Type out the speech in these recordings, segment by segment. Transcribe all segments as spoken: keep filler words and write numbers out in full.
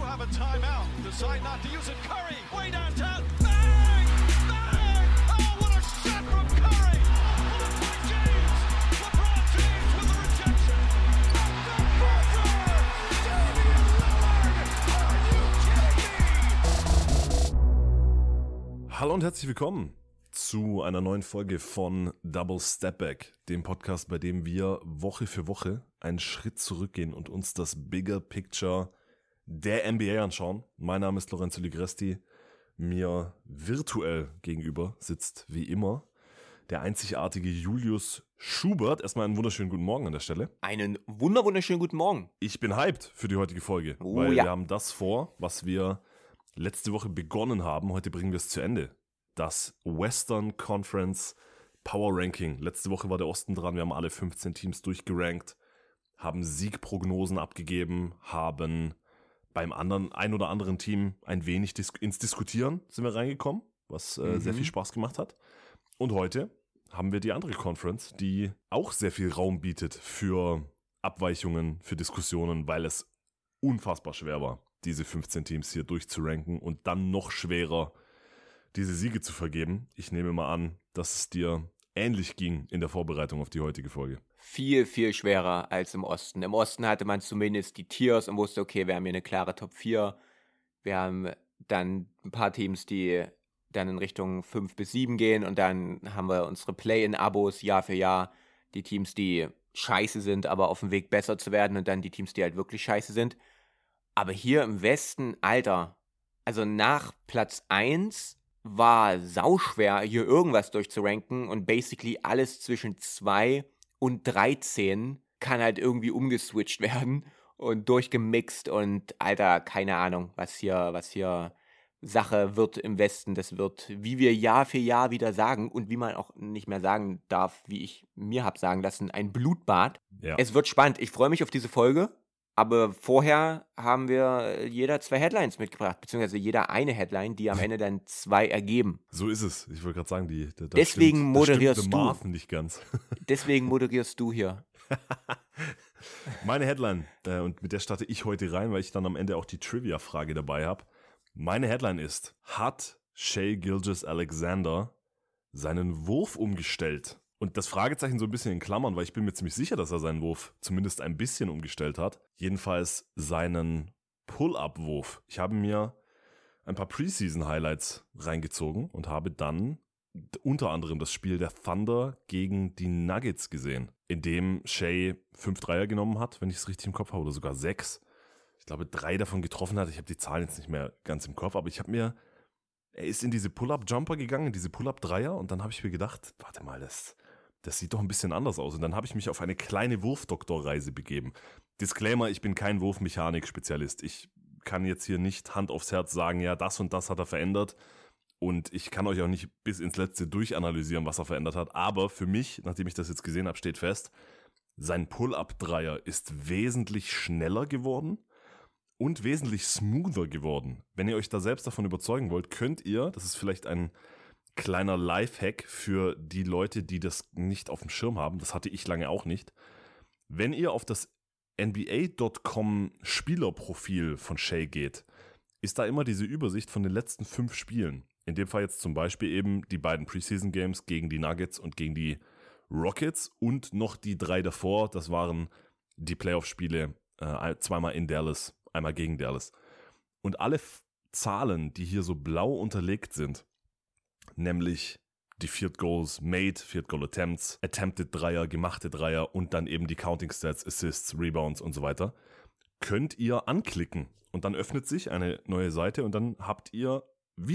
have a timeout. Decide not to use it. Curry, way downtown. Bang! Bang! Oh, what a shot from Curry! Blocked by James. LeBron James with the rejection. The buzzer! Damian Lillard! Are you kidding me? Hallo und herzlich willkommen zu einer neuen Folge von Double Step Back, dem Podcast, bei dem wir Woche für Woche einen Schritt zurückgehen und uns das Bigger Picture der N B A anschauen. Mein Name ist Lorenzo Ligresti. Mir virtuell gegenüber sitzt wie immer der einzigartige Julius Schubert. Erstmal einen wunderschönen guten Morgen an der Stelle. Einen wunder wunderschönen guten Morgen. Ich bin hyped für die heutige Folge, Oh, weil ja. wir haben das vor, was wir letzte Woche begonnen haben. Heute bringen wir es zu Ende. Das Western Conference Power Ranking. Letzte Woche war der Osten dran. Wir haben alle fünfzehn Teams durchgerankt, haben Siegprognosen abgegeben, haben beim anderen ein oder anderen Team ein wenig dis- ins Diskutieren sind wir reingekommen, was äh, Mhm. sehr viel Spaß gemacht hat. Und heute haben wir die andere Conference, die auch sehr viel Raum bietet für Abweichungen, für Diskussionen, weil es unfassbar schwer war, diese fünfzehn Teams hier durchzuranken und dann noch schwerer, diese Siege zu vergeben. Ich nehme mal an, dass es dir ähnlich ging in der Vorbereitung auf die heutige Folge. Viel, viel schwerer als im Osten. Im Osten hatte man zumindest die Tiers und wusste, okay, wir haben hier eine klare Top vier. Wir haben dann ein paar Teams, die dann in Richtung fünf bis sieben gehen und dann haben wir unsere Play-in-Abos Jahr für Jahr. Die Teams, die scheiße sind, aber auf dem Weg besser zu werden und dann die Teams, die halt wirklich scheiße sind. Aber hier im Westen, Alter, also nach Platz eins war sauschwer, hier irgendwas durchzuranken und basically alles zwischen zwei und dreizehn kann halt irgendwie umgeswitcht werden und durchgemixt und Alter, keine Ahnung, was hier, was hier Sache wird im Westen. Das wird, wie wir Jahr für Jahr wieder sagen und wie man auch nicht mehr sagen darf, wie ich mir hab sagen lassen, ein Blutbad. Ja. Es wird spannend. Ich freue mich auf diese Folge. Aber vorher haben wir jeder zwei Headlines mitgebracht, beziehungsweise jeder eine Headline, die am Ende dann zwei ergeben. So ist es. Ich wollte gerade sagen, die, da, da Deswegen stimmt, moderierst da stimmt du. der Marvin nicht ganz. Deswegen moderierst du hier. Meine Headline, äh, und mit der starte ich heute rein, weil ich dann am Ende auch die Trivia-Frage dabei habe. Meine Headline ist: Hat Shai Gilgeous-Alexander seinen Wurf umgestellt? Und das Fragezeichen so ein bisschen in Klammern, weil ich bin mir ziemlich sicher, dass er seinen Wurf zumindest ein bisschen umgestellt hat. Jedenfalls seinen Pull-Up-Wurf. Ich habe mir ein paar Preseason-Highlights reingezogen und habe dann unter anderem das Spiel der Thunder gegen die Nuggets gesehen, in dem Shai fünf Dreier genommen hat, wenn ich es richtig im Kopf habe, oder sogar sechs. Ich glaube, drei davon getroffen hat. Ich habe die Zahlen jetzt nicht mehr ganz im Kopf, aber ich habe mir, er ist in diese Pull-Up-Jumper gegangen, in diese Pull-Up-Dreier und dann habe ich mir gedacht, warte mal, das, das sieht doch ein bisschen anders aus. Und dann habe ich mich auf eine kleine Wurfdoktorreise begeben. Disclaimer, ich bin kein Wurfmechanik-Spezialist. Ich kann jetzt hier nicht Hand aufs Herz sagen, ja, das und das hat er verändert. Und ich kann euch auch nicht bis ins Letzte durchanalysieren, was er verändert hat. Aber für mich, nachdem ich das jetzt gesehen habe, steht fest, sein Pull-Up-Dreier ist wesentlich schneller geworden und wesentlich smoother geworden. Wenn ihr euch da selbst davon überzeugen wollt, könnt ihr, das ist vielleicht ein kleiner Lifehack für die Leute, die das nicht auf dem Schirm haben, das hatte ich lange auch nicht, wenn ihr auf das N B A Punkt com Spielerprofil von Shai geht, ist da immer diese Übersicht von den letzten fünf Spielen. In dem Fall jetzt zum Beispiel eben die beiden Preseason Games gegen die Nuggets und gegen die Rockets und noch die drei davor, das waren die Playoff-Spiele, äh, zweimal in Dallas, einmal gegen Dallas. Und alle F- Zahlen, die hier so blau unterlegt sind, nämlich die Field Goals made, Field Goal Attempts, Attempted Dreier, gemachte Dreier und dann eben die Counting Stats, Assists, Rebounds und so weiter, könnt ihr anklicken. Und dann öffnet sich eine neue Seite und dann habt ihr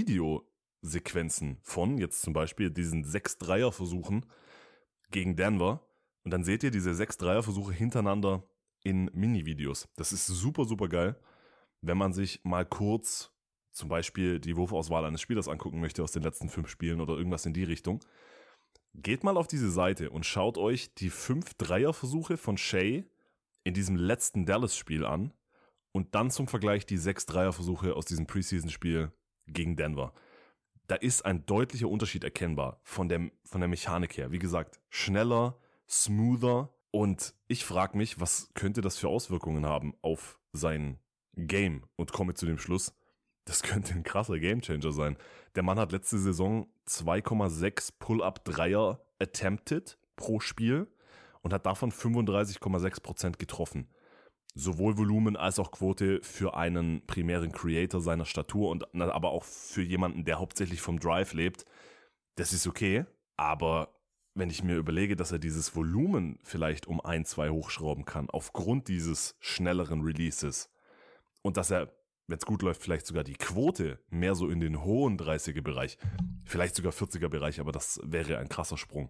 Videosequenzen von jetzt zum Beispiel diesen sechs Dreier-Versuchen gegen Denver. Und dann seht ihr diese sechs Dreier-Versuche hintereinander in Mini-Videos. Das ist super, super geil, wenn man sich mal kurz zum Beispiel die Wurfauswahl eines Spielers angucken möchte aus den letzten fünf Spielen oder irgendwas in die Richtung. Geht mal auf diese Seite und schaut euch die fünf Dreierversuche von Shai in diesem letzten Dallas-Spiel an und dann zum Vergleich die sechs Dreierversuche aus diesem Preseason-Spiel gegen Denver. Da ist ein deutlicher Unterschied erkennbar von der, von der Mechanik her. Wie gesagt, schneller, smoother und ich frage mich, was könnte das für Auswirkungen haben auf sein Game und komme zu dem Schluss, das könnte ein krasser Gamechanger sein. Der Mann hat letzte Saison zwei Komma sechs Pull-Up-Dreier attempted pro Spiel und hat davon fünfunddreißig Komma sechs Prozent getroffen. Sowohl Volumen als auch Quote für einen primären Creator seiner Statur und aber auch für jemanden, der hauptsächlich vom Drive lebt. Das ist okay, aber wenn ich mir überlege, dass er dieses Volumen vielleicht um ein, zwei hochschrauben kann, aufgrund dieses schnelleren Releases und dass er, wenn es gut läuft, vielleicht sogar die Quote mehr so in den hohen dreißiger-Bereich, vielleicht sogar vierziger-Bereich, aber das wäre ein krasser Sprung,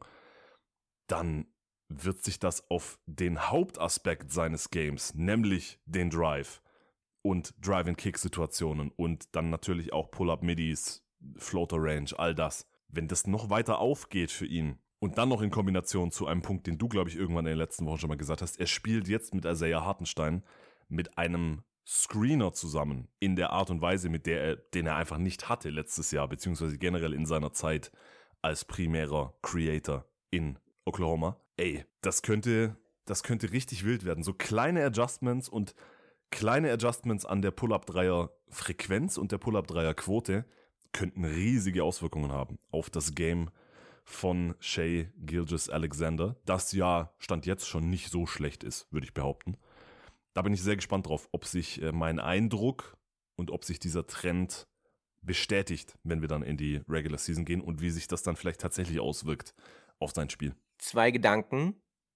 dann wird sich das auf den Hauptaspekt seines Games, nämlich den Drive und Drive-and-Kick-Situationen und dann natürlich auch Pull-Up-Middies, Floater-Range, all das, wenn das noch weiter aufgeht für ihn und dann noch in Kombination zu einem Punkt, den du, glaube ich, irgendwann in den letzten Wochen schon mal gesagt hast, er spielt jetzt mit Isaiah Hartenstein mit einem Screener zusammen in der Art und Weise, mit der er, den er einfach nicht hatte letztes Jahr, beziehungsweise generell in seiner Zeit als primärer Creator in Oklahoma. Ey, das könnte, das könnte richtig wild werden. So kleine Adjustments und kleine Adjustments an der Pull-Up-Dreier-Frequenz und der Pull-Up-Dreier-Quote könnten riesige Auswirkungen haben auf das Game von Shai Gilgeous-Alexander, das ja Stand jetzt schon nicht so schlecht ist, würde ich behaupten. Da bin ich sehr gespannt drauf, ob sich äh, mein Eindruck und ob sich dieser Trend bestätigt, wenn wir dann in die Regular Season gehen und wie sich das dann vielleicht tatsächlich auswirkt auf sein Spiel. Zwei Gedanken.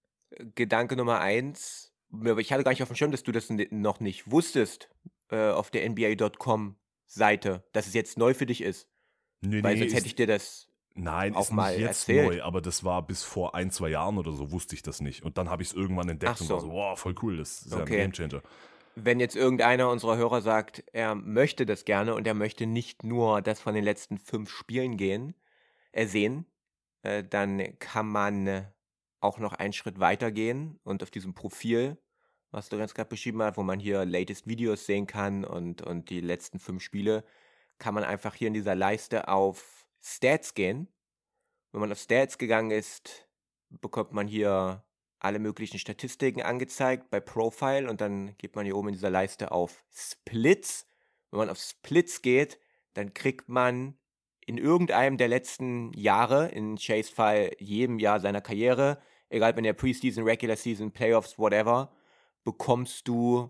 Gedanke Nummer eins. Ich hatte gar nicht auf dem Schirm, dass du das noch nicht wusstest äh, auf der N B A Punkt com Seite, dass es jetzt neu für dich ist. Nee, Weil nee, sonst ist, hätte ich dir das nein, auch ist mal nicht jetzt erzählt. neu, aber das war bis vor ein, zwei Jahren oder so, wusste ich das nicht. Und dann habe ich es irgendwann entdeckt Ach und so. war so, wow, voll cool, das ist Okay. ja ein Gamechanger. Wenn jetzt irgendeiner unserer Hörer sagt, er möchte das gerne und er möchte nicht nur das von den letzten fünf Spielen gehen, äh, sehen, äh, dann kann man äh, auch noch einen Schritt weiter gehen und auf diesem Profil, was du ganz gerade beschrieben hast, wo man hier latest Videos sehen kann und, und die letzten fünf Spiele, kann man einfach hier in dieser Leiste auf Stats gehen. Wenn man auf Stats gegangen ist, bekommt man hier alle möglichen Statistiken angezeigt bei Profile und dann geht man hier oben in dieser Leiste auf Splits. Wenn man auf Splits geht, dann kriegt man in irgendeinem der letzten Jahre, in Shais Fall jedem Jahr seiner Karriere, egal ob in der Preseason, Regular Season, Playoffs, whatever, bekommst du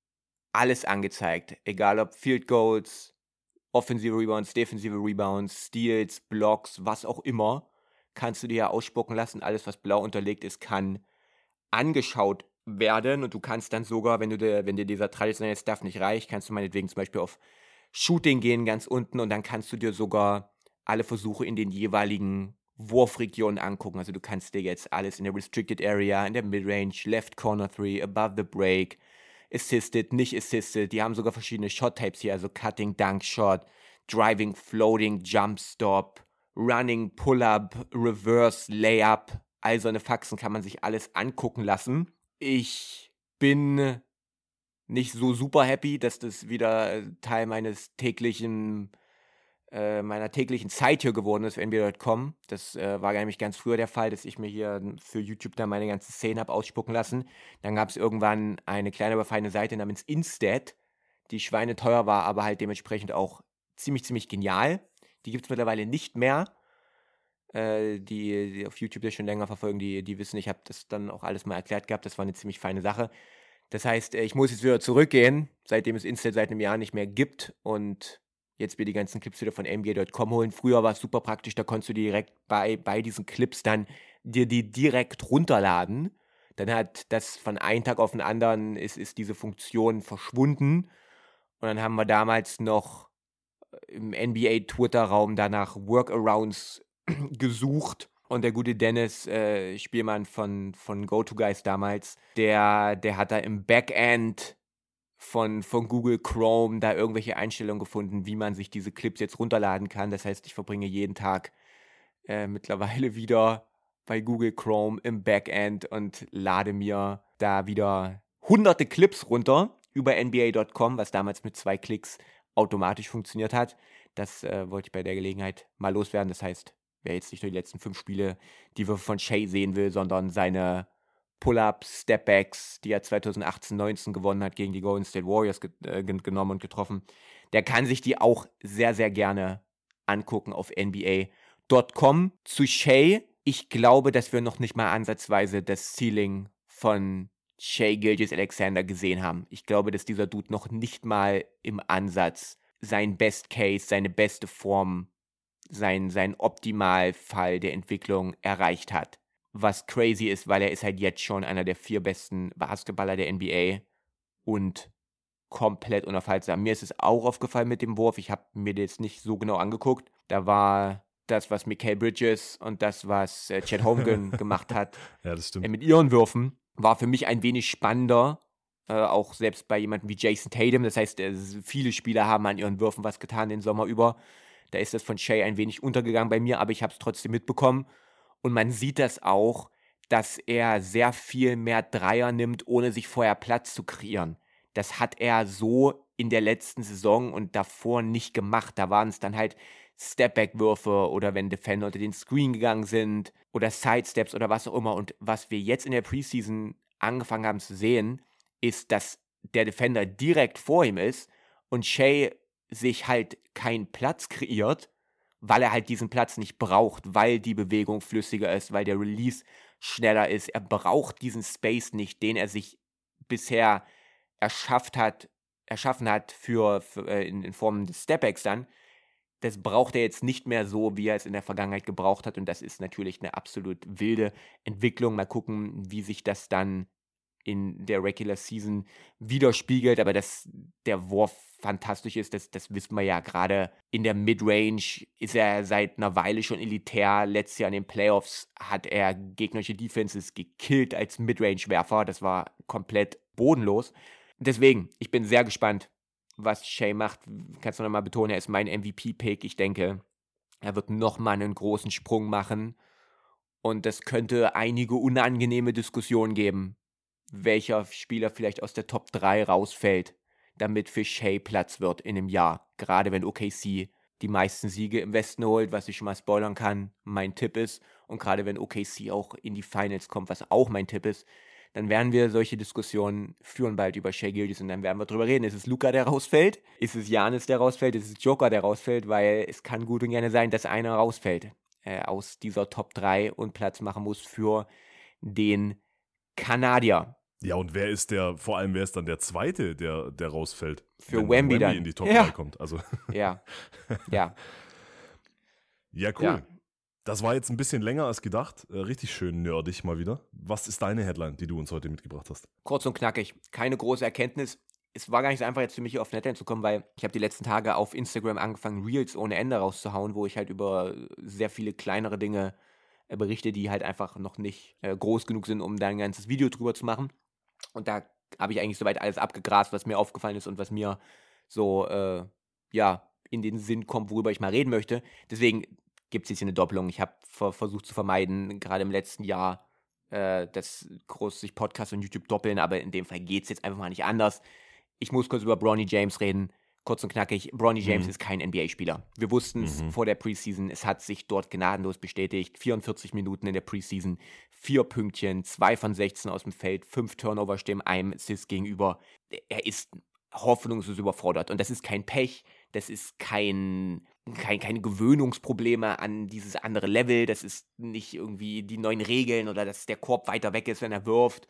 alles angezeigt. Egal ob Field Goals, offensive Rebounds, defensive Rebounds, Steals, Blocks, was auch immer, kannst du dir ja ausspucken lassen. Alles, was blau unterlegt ist, kann angeschaut werden und du kannst dann sogar, wenn du dir, wenn dir dieser traditionelle Stuff nicht reicht, kannst du meinetwegen zum Beispiel auf Shooting gehen ganz unten und dann kannst du dir sogar alle Versuche in den jeweiligen Wurfregionen angucken. Also du kannst dir jetzt alles in der Restricted Area, in der Midrange, Left Corner Three, Above the Break, Assisted, nicht Assisted. Die haben sogar verschiedene Shot-Types hier, also Cutting, Dunk Shot, Driving, Floating, Jump Stop, Running, Pull-Up, Reverse, Layup. All so eine Faxen kann man sich alles angucken lassen. Ich bin nicht so super happy, dass das wieder Teil meines täglichen, äh, meiner täglichen Zeit hier geworden ist für N B A Punkt com. Das äh, war nämlich ganz früher der Fall, dass ich mir hier für YouTube dann meine ganzen Szenen habe ausspucken lassen. Dann gab es irgendwann eine kleine, aber feine Seite namens Instat, die schweineteuer war, aber halt dementsprechend auch ziemlich, ziemlich genial. Die gibt es mittlerweile nicht mehr. Äh, die, die auf YouTube das schon länger verfolgen, die, die wissen, ich habe das dann auch alles mal erklärt gehabt. Das war eine ziemlich feine Sache. Das heißt, ich muss jetzt wieder zurückgehen, seitdem es Instant seit einem Jahr nicht mehr gibt und jetzt mir die ganzen Clips wieder von N B A Punkt com holen. Früher war es super praktisch, da konntest du direkt bei, bei diesen Clips dann dir die direkt runterladen. Dann hat das von einem Tag auf den anderen ist, ist diese Funktion verschwunden. Und dann haben wir damals noch im N B A-Twitter-Raum danach Workarounds gesucht. Und der gute Dennis, äh, Spielmann von, von GoToGuys damals, der, der hat da im Backend von, von Google Chrome da irgendwelche Einstellungen gefunden, wie man sich diese Clips jetzt runterladen kann. Das heißt, ich verbringe jeden Tag äh, mittlerweile wieder bei Google Chrome im Backend und lade mir da wieder hunderte Clips runter über N B A Punkt com, was damals mit zwei Klicks automatisch funktioniert hat. Das äh, wollte ich bei der Gelegenheit mal loswerden. Das heißt, wer jetzt nicht nur die letzten fünf Spiele, die wir von Shai sehen will, sondern seine Pull-Ups, Stepbacks, die er zwanzig achtzehn neunzehn gewonnen hat, gegen die Golden State Warriors ge- äh, genommen und getroffen. Der kann sich die auch sehr, sehr gerne angucken auf N B A Punkt com. Zu Shai, ich glaube, dass wir noch nicht mal ansatzweise das Ceiling von Shai Gilgeous-Alexander gesehen haben. Ich glaube, dass dieser Dude noch nicht mal im Ansatz sein Best Case, seine beste Form, sein, sein Optimalfall der Entwicklung erreicht hat. Was crazy ist, weil er ist halt jetzt schon einer der vier besten Basketballer der N B A und komplett unaufhaltsam. Mir ist es auch aufgefallen mit dem Wurf. Ich habe mir das nicht so genau angeguckt. Da war das, was Mikal Bridges und das, was äh, Chet Holmgren gemacht hat, Ja, das stimmt. äh, mit ihren Würfen, war für mich ein wenig spannender. Äh, auch selbst bei jemandem wie Jason Tatum. Das heißt, äh, viele Spieler haben an ihren Würfen was getan den Sommer über. Da ist das von Shai ein wenig untergegangen bei mir, aber ich habe es trotzdem mitbekommen. Und man sieht das auch, dass er sehr viel mehr Dreier nimmt, ohne sich vorher Platz zu kreieren. Das hat er so in der letzten Saison und davor nicht gemacht. Da waren es dann halt Stepback-Würfe oder wenn Defender unter den Screen gegangen sind oder Sidesteps oder was auch immer. Und was wir jetzt in der Preseason angefangen haben zu sehen, ist, dass der Defender direkt vor ihm ist und Shai sich halt keinen Platz kreiert, weil er halt diesen Platz nicht braucht, weil die Bewegung flüssiger ist, weil der Release schneller ist. Er braucht diesen Space nicht, den er sich bisher erschafft hat, erschaffen hat für, für äh, in, in Form des Stepbacks dann. Das braucht er jetzt nicht mehr so, wie er es in der Vergangenheit gebraucht hat. Und das ist natürlich eine absolut wilde Entwicklung. Mal gucken, wie sich das dann in der Regular Season widerspiegelt, aber dass der Wurf fantastisch ist, das, das wissen wir ja. Gerade in der Midrange ist er seit einer Weile schon elitär. Letztes Jahr in den Playoffs hat er gegnerische Defenses gekillt als Midrange-Werfer. Das war komplett bodenlos. Deswegen, ich bin sehr gespannt, was Shai macht. Kannst du nochmal betonen, er ist mein M V P-Pick. Ich denke, er wird nochmal einen großen Sprung machen und das könnte einige unangenehme Diskussionen geben, welcher Spieler vielleicht aus der Top drei rausfällt, damit für Shai Platz wird in einem Jahr. Gerade wenn O K C die meisten Siege im Westen holt, was ich schon mal spoilern kann, mein Tipp ist. Und gerade wenn O K C auch in die Finals kommt, was auch mein Tipp ist, dann werden wir solche Diskussionen führen bald über Shai Gilgeous und dann werden wir drüber reden. Ist es Luka, der rausfällt? Ist es Giannis, der rausfällt? Ist es Joker, der rausfällt? Weil es kann gut und gerne sein, dass einer rausfällt äh, aus dieser Top drei und Platz machen muss für den Kanadier. Ja, und wer ist der, vor allem wer ist dann der Zweite, der, der rausfällt? Für wenn Wemby dann. in die Top Ja. drei kommt. Also. Ja, ja. Ja, cool. Ja. Das war jetzt ein bisschen länger als gedacht. Äh, richtig schön nerdig mal wieder. Was ist deine Headline, die du uns heute mitgebracht hast? Kurz und knackig. Keine große Erkenntnis. Es war gar nicht so einfach, jetzt für mich hier auf Netline zu kommen, weil ich habe die letzten Tage auf Instagram angefangen, Reels ohne Ende rauszuhauen, wo ich halt über sehr viele kleinere Dinge äh, berichte, die halt einfach noch nicht äh, groß genug sind, um da ein ganzes Video drüber zu machen. Und da habe ich eigentlich soweit alles abgegrast, was mir aufgefallen ist und was mir so, äh, ja, in den Sinn kommt, worüber ich mal reden möchte. Deswegen gibt es jetzt hier eine Doppelung. Ich habe ver- versucht zu vermeiden, gerade im letzten Jahr, äh, dass groß sich Podcast und YouTube doppeln, aber in dem Fall geht es jetzt einfach mal nicht anders. Ich muss kurz über Bronny James reden. Kurz und knackig, Bronny James Mhm. ist kein N B A-Spieler. Wir wussten es Mhm. vor der Preseason, es hat sich dort gnadenlos bestätigt. vierundvierzig Minuten in der Preseason, vier Pünktchen, zwei von sechzehn aus dem Feld, fünf Turnover stehen einem Assist gegenüber. Er ist hoffnungslos überfordert und das ist kein Pech, das ist kein, kein, keine Gewöhnungsprobleme an dieses andere Level, das ist nicht irgendwie die neuen Regeln oder dass der Korb weiter weg ist, wenn er wirft.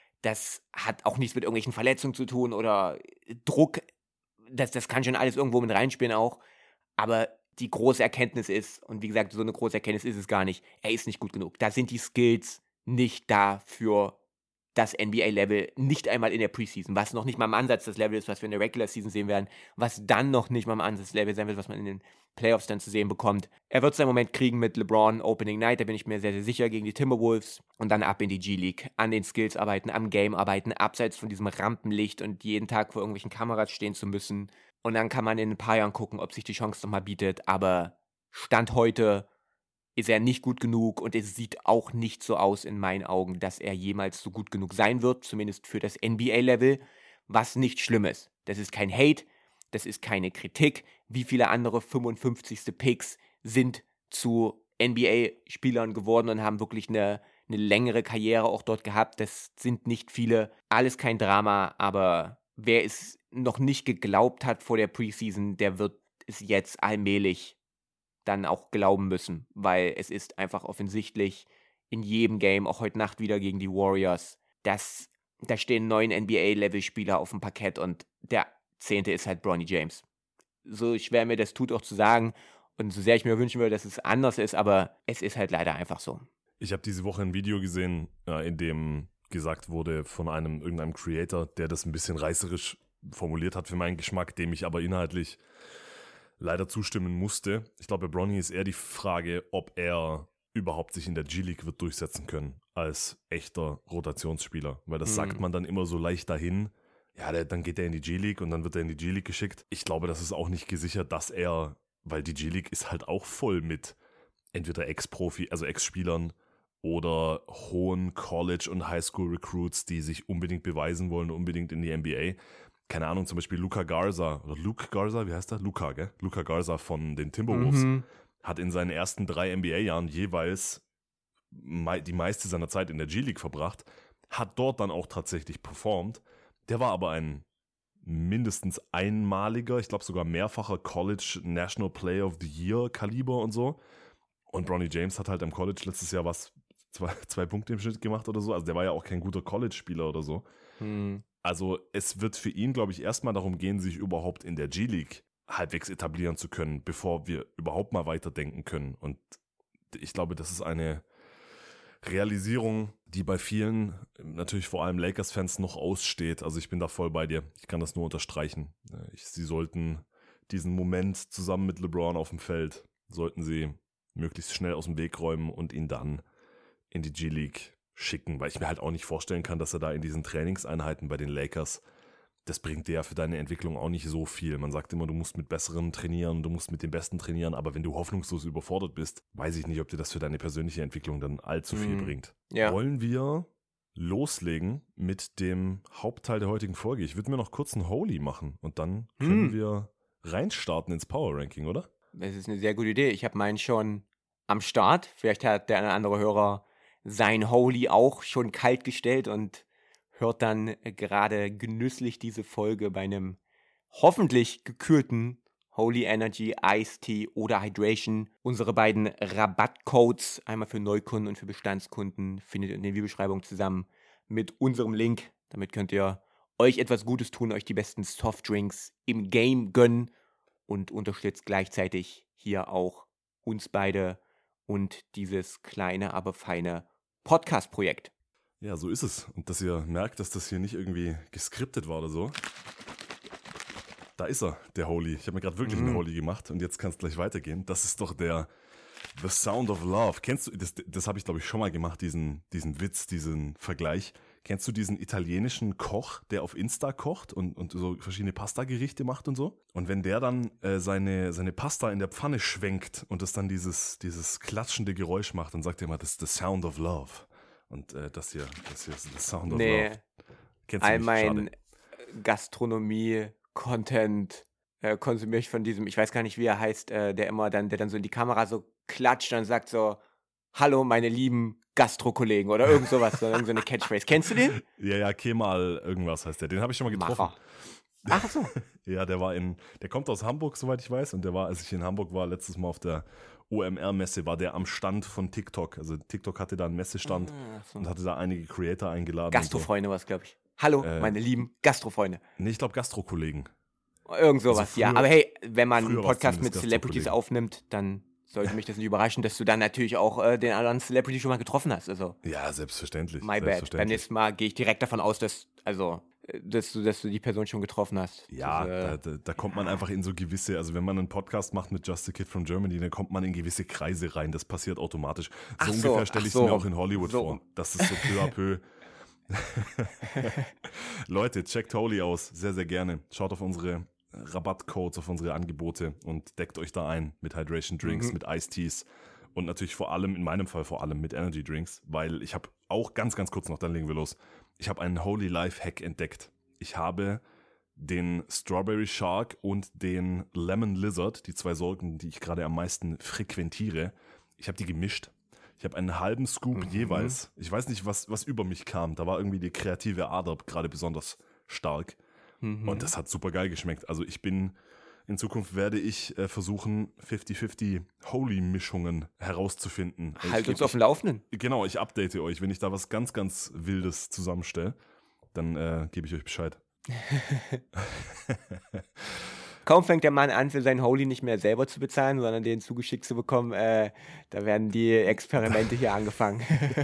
Das hat auch nichts mit irgendwelchen Verletzungen zu tun oder Druck. Das, das kann schon alles irgendwo mit reinspielen auch. Aber die große Erkenntnis ist, und wie gesagt, so eine große Erkenntnis ist es gar nicht, er ist nicht gut genug. Da sind die Skills nicht da für das N B A-Level, nicht einmal in der Preseason, was noch nicht mal im Ansatz das Level ist, was wir in der Regular Season sehen werden, was dann noch nicht mal im Ansatz das Level sein wird, was man in den Playoffs dann zu sehen bekommt. Er wird seinen Moment kriegen mit LeBron Opening Night, da bin ich mir sehr, sehr sicher, gegen die Timberwolves und dann ab in die G-League, an den Skills arbeiten, am Game arbeiten, abseits von diesem Rampenlicht und jeden Tag vor irgendwelchen Kameras stehen zu müssen. Und dann kann man in ein paar Jahren gucken, ob sich die Chance nochmal bietet, aber Stand heute ist er nicht gut genug und es sieht auch nicht so aus in meinen Augen, dass er jemals so gut genug sein wird, zumindest für das N B A-Level, was nicht schlimm ist. Das ist kein Hate, das ist keine Kritik. Wie viele andere fünfundfünfzigste Picks sind zu N B A-Spielern geworden und haben wirklich eine, eine längere Karriere auch dort gehabt. Das sind nicht viele. Alles kein Drama, aber wer es noch nicht geglaubt hat vor der Preseason, der wird es jetzt allmählich dann auch glauben müssen, weil es ist einfach offensichtlich in jedem Game, auch heute Nacht wieder gegen die Warriors, dass da stehen neun N B A-Level-Spieler auf dem Parkett und der zehnte ist halt Bronny James. So schwer mir das tut, auch zu sagen und so sehr ich mir wünschen würde, dass es anders ist, aber es ist halt leider einfach so. Ich habe diese Woche ein Video gesehen, in dem gesagt wurde von einem irgendeinem Creator, der das ein bisschen reißerisch formuliert hat für meinen Geschmack, dem ich aber inhaltlich leider zustimmen musste. Ich glaube, bei Bronny ist eher die Frage, ob er überhaupt sich in der G-League wird durchsetzen können als echter Rotationsspieler, weil das mhm. sagt man dann immer so leicht dahin. Ja, der, dann geht er in die G-League und dann wird er in die G-League geschickt. Ich glaube, das ist auch nicht gesichert, dass er, weil die G-League ist halt auch voll mit entweder Ex-Profi, also Ex-Spielern oder hohen College- und Highschool-Recruits, die sich unbedingt beweisen wollen, unbedingt in die N B A. Keine Ahnung, zum Beispiel Luka Garza, oder Luke Garza, wie heißt der? Luka, gell? Luka Garza von den Timberwolves mhm. hat in seinen ersten drei N B A-Jahren jeweils mei- die meiste seiner Zeit in der G-League verbracht, hat dort dann auch tatsächlich performt. Der war aber ein mindestens einmaliger, ich glaube sogar mehrfacher College National Player of the Year Kaliber und so. Und Bronny James hat halt im College letztes Jahr was, zwei, zwei Punkte im Schnitt gemacht oder so. Also der war ja auch kein guter College-Spieler oder so. Hm. Also es wird für ihn, glaube ich, erstmal darum gehen, sich überhaupt in der G-League halbwegs etablieren zu können, bevor wir überhaupt mal weiterdenken können. Und ich glaube, das ist eine Realisierung, die bei vielen, natürlich vor allem Lakers-Fans, noch aussteht. Also ich bin da voll bei dir. Ich kann das nur unterstreichen. Ich, sie sollten diesen Moment zusammen mit LeBron auf dem Feld, sollten sie möglichst schnell aus dem Weg räumen und ihn dann in die G-League schicken, weil ich mir halt auch nicht vorstellen kann, dass er da in diesen Trainingseinheiten bei den Lakers, das bringt dir ja für deine Entwicklung auch nicht so viel. Man sagt immer, du musst mit Besseren trainieren, du musst mit den Besten trainieren, aber wenn du hoffnungslos überfordert bist, weiß ich nicht, ob dir das für deine persönliche Entwicklung dann allzu viel Mhm. bringt. Ja. Wollen wir loslegen mit dem Hauptteil der heutigen Folge? Ich würde mir noch kurz ein Holy machen und dann können Hm. wir reinstarten ins Power-Ranking, oder? Das ist eine sehr gute Idee. Ich habe meinen schon am Start. Vielleicht hat der eine oder andere Hörer sein Holy auch schon kalt gestellt und hört dann gerade genüsslich diese Folge bei einem hoffentlich gekühlten Holy Energy, Ice Tea oder Hydration. Unsere beiden Rabattcodes, einmal für Neukunden und für Bestandskunden, findet ihr in der Videobeschreibung zusammen mit unserem Link. Damit könnt ihr euch etwas Gutes tun, euch die besten Softdrinks im Game gönnen und unterstützt gleichzeitig hier auch uns beide und dieses kleine, aber feine Podcast-Projekt. Ja, so ist es. Und dass ihr merkt, dass das hier nicht irgendwie geskriptet war oder so. Da ist er, der Holy. Ich habe mir gerade wirklich Mhm. einen Holy gemacht und jetzt kann es gleich weitergehen. Das ist doch der The Sound of Love. Kennst du, das, das habe ich glaube ich schon mal gemacht, diesen, diesen Witz, diesen Vergleich. Kennst du diesen italienischen Koch, der auf Insta kocht und, und so verschiedene Pasta-Gerichte macht und so? Und wenn der dann äh, seine, seine Pasta in der Pfanne schwenkt und das dann dieses, dieses klatschende Geräusch macht, dann sagt er immer, das ist The Sound of Love. Und äh, das hier, das hier ist The Sound of Nee, Love. Kennst du all nicht? mein Schade. Gastronomie-Content äh, konsumiere ich von diesem, ich weiß gar nicht, wie er heißt, äh, der immer dann, der dann so in die Kamera so klatscht und sagt so, hallo meine lieben Gastro-Kollegen oder irgend sowas, so, irgend so eine Catchphrase. Kennst du den? Ja, ja, Kemal irgendwas heißt der. Den habe ich schon mal getroffen. Macher. Ach so. Ja, der war in, der kommt aus Hamburg, soweit ich weiß. Und der war, als ich in Hamburg war, letztes Mal auf der O M R-Messe, war der am Stand von TikTok. Also TikTok hatte da einen Messestand Ah, so. und hatte da einige Creator eingeladen. Gastrofreunde was, glaube ich. Hallo, Äh, meine lieben Gastrofreunde. Nee, ich glaube Gastro-Kollegen. Irgend sowas, also ja. früher- Aber hey, wenn man früher einen war's Podcast mit zumindest Celebrities Gastro-Kollegen. aufnimmt, dann sollte mich das nicht überraschen, dass du dann natürlich auch äh, den anderen Celebrity schon mal getroffen hast. Also, Ja, selbstverständlich. my bad. Beim selbstverständlich. nächsten Mal gehe ich direkt davon aus, dass, also, äh, dass du, dass du die Person schon getroffen hast. Ja, das, äh, da, da, da kommt man einfach in so gewisse, also wenn man einen Podcast macht mit Just a Kid from Germany, dann kommt man in gewisse Kreise rein. Das passiert automatisch. So Ach so, ungefähr stelle ach ich es so. mir auch in Hollywood So. vor. Das ist so peu à peu. Leute, checkt Holy aus. Sehr, sehr gerne. Schaut auf unsere Rabattcodes, auf unsere Angebote und deckt euch da ein mit Hydration Drinks, Mhm. mit Iced Teas und natürlich vor allem, in meinem Fall vor allem mit Energy Drinks, weil ich habe auch ganz, ganz kurz noch, dann legen wir los. Ich habe einen Holy Life Hack entdeckt. Ich habe den Strawberry Shark und den Lemon Lizard, die zwei Sorten, die ich gerade am meisten frequentiere. Ich habe die gemischt. Ich habe einen halben Scoop Mhm. jeweils. Ich weiß nicht, was, was über mich kam. Da war irgendwie die kreative Ader gerade besonders stark. Mhm. Und das hat super geil geschmeckt. Also ich bin, in Zukunft werde ich äh, versuchen, fünfzig fünfzig Holy-Mischungen herauszufinden. Ich Halt geb- uns auf dem Laufenden. ich, Genau, ich update euch. Wenn ich da was ganz, ganz Wildes zusammenstelle, dann äh, gebe ich euch Bescheid. Kaum fängt der Mann an, für seinen Holy nicht mehr selber zu bezahlen, sondern den zugeschickt zu bekommen, äh, da werden die Experimente hier angefangen.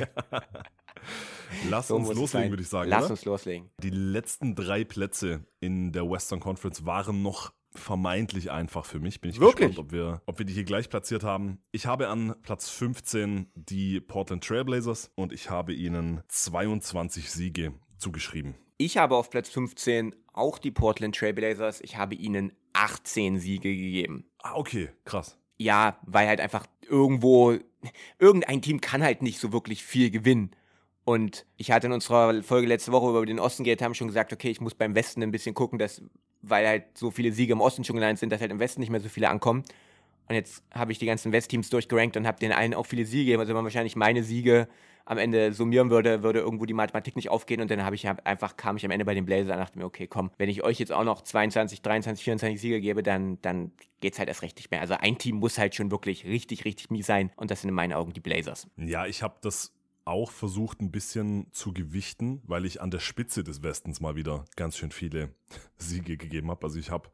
Lass So uns muss es loslegen, sein. würde ich sagen. Lass oder? uns loslegen. Die letzten drei Plätze in der Western Conference waren noch vermeintlich einfach für mich. Bin ich Wirklich? gespannt, ob wir, ob wir die hier gleich platziert haben. Ich habe an Platz fünfzehn die Portland Trailblazers und ich habe ihnen zweiundzwanzig Siege zugeschrieben. Ich habe auf Platz fünfzehn auch die Portland Trailblazers. Ich habe ihnen achtzehn Siege gegeben. Ah, okay, krass. Ja, weil halt einfach irgendwo, irgendein Team kann halt nicht so wirklich viel gewinnen. Und ich hatte in unserer Folge letzte Woche über den Osten geredet, haben schon gesagt, okay, ich muss beim Westen ein bisschen gucken, dass, weil halt so viele Siege im Osten schon gelandet sind, dass halt im Westen nicht mehr so viele ankommen. Und jetzt habe ich die ganzen Westteams durchgerankt und habe denen allen auch viele Siege gegeben. Also wenn man wahrscheinlich meine Siege am Ende summieren würde, würde irgendwo die Mathematik nicht aufgehen. Und dann habe ich einfach, kam ich am Ende bei den Blazers und dachte mir, okay, komm, wenn ich euch jetzt auch noch zweiundzwanzig, dreiundzwanzig, vierundzwanzig Siege gebe, dann, dann geht's halt erst recht nicht mehr. Also ein Team muss halt schon wirklich richtig, richtig mies sein. Und das sind in meinen Augen die Blazers. Ja, ich habe das auch versucht ein bisschen zu gewichten, weil ich an der Spitze des Westens mal wieder ganz schön viele Siege gegeben habe. Also ich habe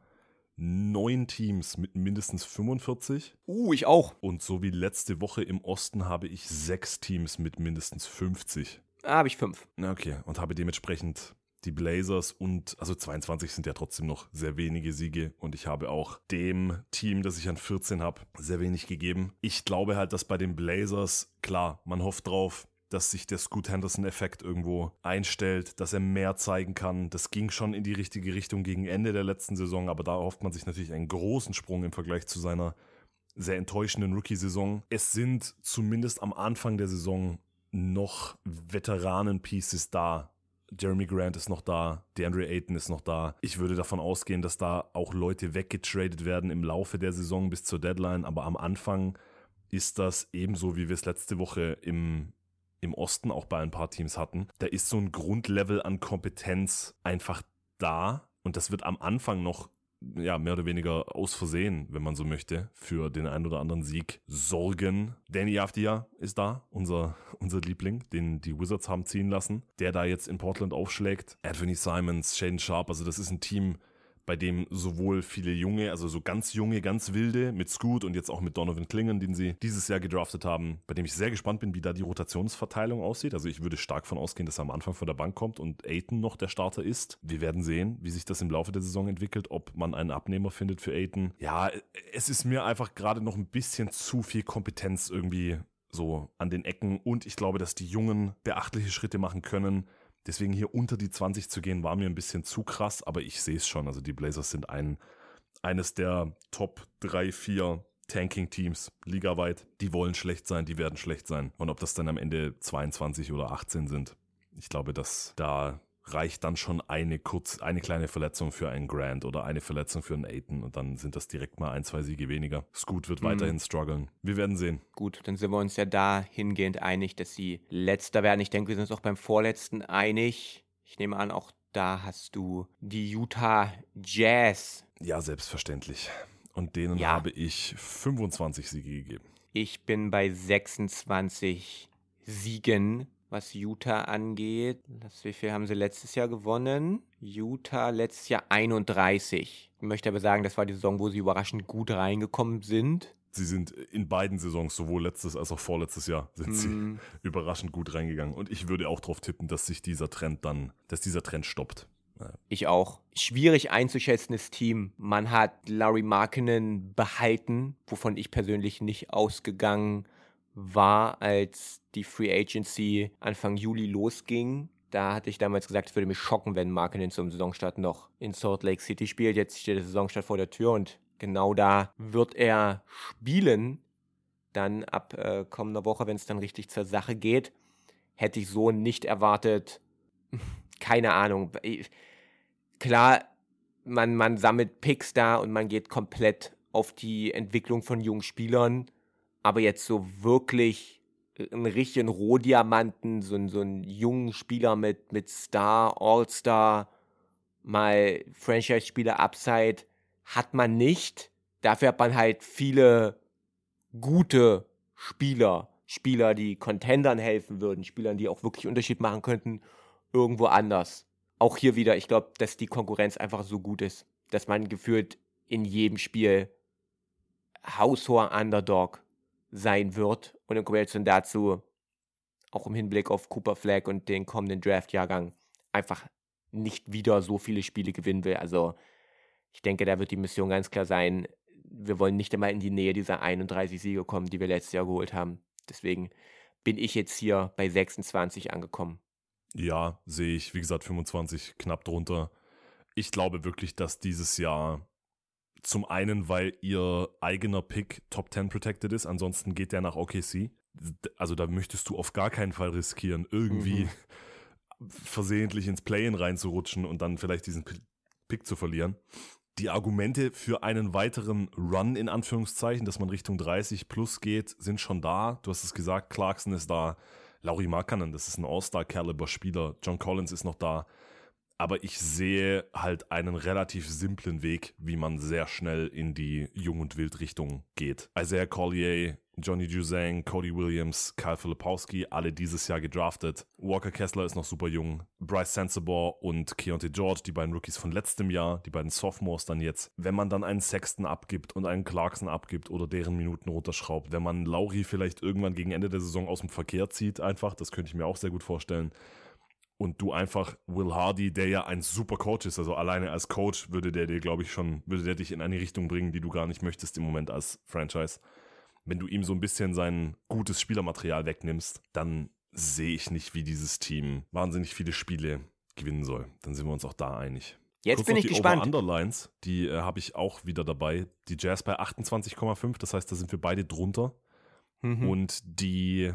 neun Teams mit mindestens fünfundvierzig Uh, ich auch. und so wie letzte Woche im Osten habe ich sechs Teams mit mindestens fünfzig. Da habe ich fünf. Na okay, und habe dementsprechend die Blazers und, also zweiundzwanzig sind ja trotzdem noch sehr wenige Siege und ich habe auch dem Team, das ich an vierzehn habe, sehr wenig gegeben. Ich glaube halt, dass bei den Blazers, klar, man hofft drauf, dass sich der Scoot Henderson-Effekt irgendwo einstellt, dass er mehr zeigen kann. Das ging schon in die richtige Richtung gegen Ende der letzten Saison, aber da hofft man sich natürlich einen großen Sprung im Vergleich zu seiner sehr enttäuschenden Rookie-Saison. Es sind zumindest am Anfang der Saison noch Veteranen-Pieces da. Jeremy Grant ist noch da, DeAndre Ayton ist noch da. Ich würde davon ausgehen, dass da auch Leute weggetradet werden im Laufe der Saison bis zur Deadline, aber am Anfang ist das ebenso, wie wir es letzte Woche im im Osten auch bei ein paar Teams hatten, da ist so ein Grundlevel an Kompetenz einfach da und das wird am Anfang noch ja, mehr oder weniger aus Versehen, wenn man so möchte, für den einen oder anderen Sieg sorgen. Danny Avdija ist da, unser, unser Liebling, den die Wizards haben ziehen lassen, der da jetzt in Portland aufschlägt. Anthony Simons, Shaden Sharp, also das ist ein Team, bei dem sowohl viele junge, also so ganz junge, ganz wilde mit Scoot und jetzt auch mit Donovan Clingan, den sie dieses Jahr gedraftet haben, bei dem ich sehr gespannt bin, wie da die Rotationsverteilung aussieht. Also ich würde stark von ausgehen, dass er am Anfang von der Bank kommt und Ayton noch der Starter ist. Wir werden sehen, wie sich das im Laufe der Saison entwickelt, ob man einen Abnehmer findet für Ayton. Ja, es ist mir einfach gerade noch ein bisschen zu viel Kompetenz irgendwie so an den Ecken und ich glaube, dass die Jungen beachtliche Schritte machen können. Deswegen hier unter die zwanzig zu gehen, war mir ein bisschen zu krass, aber ich sehe es schon. Also die Blazers sind ein, eines der Top drei, vier Tanking-Teams ligaweit. Die wollen schlecht sein, die werden schlecht sein. Und ob das dann am Ende zweiundzwanzig oder achtzehn sind, ich glaube, dass da reicht dann schon eine kurz, eine kleine Verletzung für einen Grant oder eine Verletzung für einen Ayton und dann sind das direkt mal ein, zwei Siege weniger. Scoot wird mhm. weiterhin strugglen. Wir werden sehen. Gut, dann sind wir uns ja dahingehend einig, dass sie letzter werden. Ich denke, wir sind uns auch beim vorletzten einig. Ich nehme an, auch da hast du die Utah Jazz. Ja, selbstverständlich. Und denen ja. habe ich fünfundzwanzig Siege gegeben. Ich bin bei sechsundzwanzig Siegen, was Utah angeht. Das, wie viel haben sie letztes Jahr gewonnen? Utah letztes Jahr einunddreißig. Ich möchte aber sagen, das war die Saison, wo sie überraschend gut reingekommen sind. Sie sind in beiden Saisons, sowohl letztes als auch vorletztes Jahr, sind mm. sie überraschend gut reingegangen. Und ich würde auch darauf tippen, dass sich dieser Trend dann, dass dieser Trend stoppt. Ja. Ich auch. Schwierig einzuschätzendes Team. Man hat Lauri Markkanen behalten, wovon ich persönlich nicht ausgegangen war, als die Free Agency Anfang Juli losging. Da hatte ich damals gesagt, es würde mich schocken, wenn Markkanen zum Saisonstart noch in Salt Lake City spielt. Jetzt steht der Saisonstart vor der Tür und genau da wird er spielen. Dann ab äh, kommender Woche, wenn es dann richtig zur Sache geht. Hätte ich so nicht erwartet. Keine Ahnung. Klar, man, man sammelt Picks da und man geht komplett auf die Entwicklung von jungen Spielern. Aber jetzt so wirklich einen richtigen Rohdiamanten, so, einen- so einen jungen Spieler mit, mit Star, All-Star, mal Franchise-Spieler Upside hat man nicht. Dafür hat man halt viele gute Spieler. Spieler, die Contendern helfen würden. Spielern, die auch wirklich Unterschied machen könnten, irgendwo anders. Auch hier wieder, ich glaube, dass die Konkurrenz einfach so gut ist, dass man gefühlt in jedem Spiel haushoher Underdog sein wird. Und in Kombination dazu, auch im Hinblick auf Cooper Flag und den kommenden Draft-Jahrgang, einfach nicht wieder so viele Spiele gewinnen will. Also ich denke, da wird die Mission ganz klar sein, wir wollen nicht einmal in die Nähe dieser einunddreißig Siege kommen, die wir letztes Jahr geholt haben. Deswegen bin ich jetzt hier bei sechsundzwanzig angekommen. Ja, sehe ich. Wie gesagt, fünfundzwanzig knapp drunter. Ich glaube wirklich, dass dieses Jahr zum einen, weil ihr eigener Pick Top zehn protected ist, ansonsten geht der nach O K C. Also da möchtest du auf gar keinen Fall riskieren, irgendwie mhm. versehentlich ins Play-In reinzurutschen und dann vielleicht diesen Pick zu verlieren. Die Argumente für einen weiteren Run in Anführungszeichen, dass man Richtung dreißig plus geht, sind schon da. Du hast es gesagt, Clarkson ist da, Lauri Markkanen, das ist ein All-Star-Caliber-Spieler, John Collins ist noch da. Aber ich sehe halt einen relativ simplen Weg, wie man sehr schnell in die Jung- und Wild-Richtung geht. Isaiah Collier, Johnny Juzang, Cody Williams, Kyle Filipowski, alle dieses Jahr gedraftet. Walker Kessler ist noch super jung. Bryce Sensabaugh und Keontae George, die beiden Rookies von letztem Jahr, die beiden Sophomores dann jetzt. Wenn man dann einen Sexton abgibt und einen Clarkson abgibt oder deren Minuten runterschraubt, wenn man Lauri vielleicht irgendwann gegen Ende der Saison aus dem Verkehr zieht einfach, das könnte ich mir auch sehr gut vorstellen. Und du einfach Will Hardy, der ja ein super Coach ist, also alleine als Coach würde der dir, glaube ich, schon, würde der dich in eine Richtung bringen, die du gar nicht möchtest im Moment als Franchise. Wenn du ihm so ein bisschen sein gutes Spielermaterial wegnimmst, dann sehe ich nicht, wie dieses Team wahnsinnig viele Spiele gewinnen soll. Dann sind wir uns auch da einig. Jetzt Kurz bin noch ich die gespannt. Over-Under-Lines, die äh, habe ich auch wieder dabei. Die Jazz bei achtundzwanzig Komma fünf, das heißt, da sind wir beide drunter. Mhm. Und die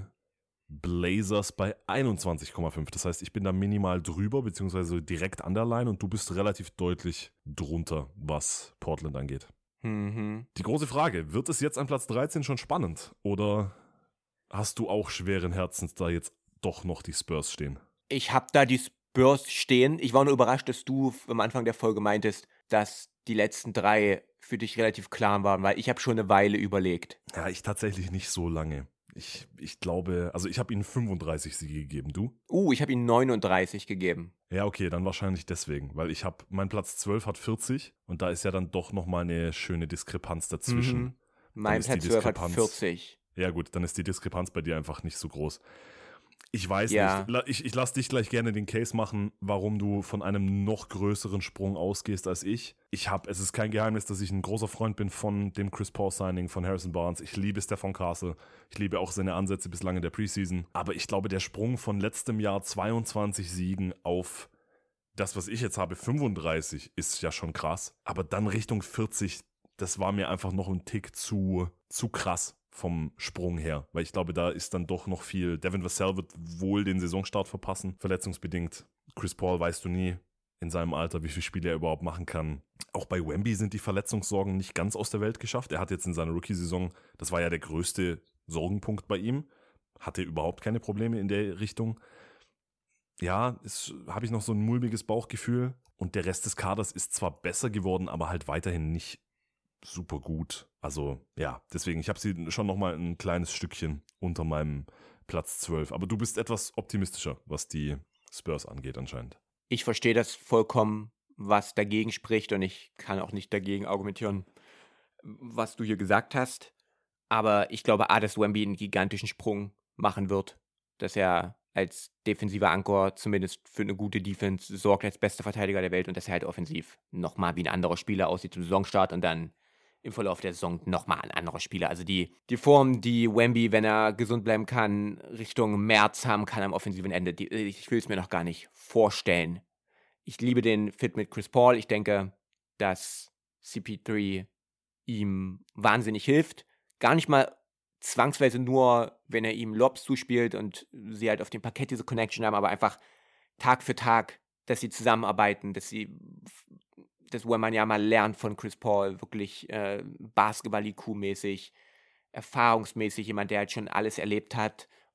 Blazers bei einundzwanzig Komma fünf. Das heißt, ich bin da minimal drüber, beziehungsweise direkt an der Line und du bist relativ deutlich drunter, was Portland angeht. Mhm. Die große Frage, wird es jetzt an Platz dreizehn schon spannend? Oder hast du auch schweren Herzens da jetzt doch noch die Spurs stehen? Ich habe da die Spurs stehen. Ich war nur überrascht, dass du am Anfang der Folge meintest, dass die letzten drei für dich relativ klar waren, weil ich habe schon eine Weile überlegt. Ja, ich tatsächlich nicht so lange. Ich, ich glaube, also ich habe ihnen fünfunddreißig Siege gegeben, du? Uh, ich habe ihnen neununddreißig gegeben. Ja, okay, dann wahrscheinlich deswegen, weil ich habe, mein Platz zwölf hat vierzig und da ist ja dann doch nochmal eine schöne Diskrepanz dazwischen. Mhm. Mein ist die Platz zwölf hat Diskrepanz- vierzig. Ja gut, dann ist die Diskrepanz bei dir einfach nicht so groß. Ich weiß Ja. nicht, La- ich, ich lasse dich gleich gerne den Case machen, warum du von einem noch größeren Sprung ausgehst als ich. Ich habe, es ist kein Geheimnis, dass ich ein großer Freund bin von dem Chris Paul Signing, von Harrison Barnes. Ich liebe Stephon Castle, ich liebe auch seine Ansätze bislang in der Preseason. Aber ich glaube, der Sprung von letztem Jahr zweiundzwanzig Siegen auf das, was ich jetzt habe, fünfunddreißig, ist ja schon krass. Aber dann Richtung vierzig, das war mir einfach noch ein Tick zu, zu krass vom Sprung her. Weil ich glaube, da ist dann doch noch viel. Devin Vassell wird wohl den Saisonstart verpassen, verletzungsbedingt. Chris Paul weißt du nie in seinem Alter, wie viele Spiele er überhaupt machen kann. Auch bei Wemby sind die Verletzungssorgen nicht ganz aus der Welt geschafft. Er hat jetzt in seiner Rookie-Saison, das war ja der größte Sorgenpunkt bei ihm, hatte überhaupt keine Probleme in der Richtung. Ja, habe ich noch so ein mulmiges Bauchgefühl. Und der Rest des Kaders ist zwar besser geworden, aber halt weiterhin nicht super gut. Also ja, deswegen, ich habe sie schon nochmal ein kleines Stückchen unter meinem Platz zwölf. Aber du bist etwas optimistischer, was die Spurs angeht anscheinend. Ich verstehe das vollkommen, was dagegen spricht und ich kann auch nicht dagegen argumentieren, was du hier gesagt hast. Aber ich glaube, A, dass Wemby einen gigantischen Sprung machen wird, dass er als defensiver Anker zumindest für eine gute Defense sorgt als bester Verteidiger der Welt und dass er halt offensiv nochmal wie ein anderer Spieler aussieht zum Saisonstart und dann im Verlauf der Saison nochmal ein anderer Spieler. Also die, die Form, die Wemby, wenn er gesund bleiben kann, Richtung März haben kann am offensiven Ende, die, ich will es mir noch gar nicht vorstellen. Ich liebe den Fit mit Chris Paul. Ich denke, dass C P drei ihm wahnsinnig hilft. Gar nicht mal zwangsweise nur, wenn er ihm Lobs zuspielt und sie halt auf dem Parkett diese Connection haben, aber einfach Tag für Tag, dass sie zusammenarbeiten, dass sie, dass Wembanyama lernt von Chris Paul, wirklich äh, Basketball-I Q-mäßig, erfahrungsmäßig, jemand, der halt schon alles erlebt hat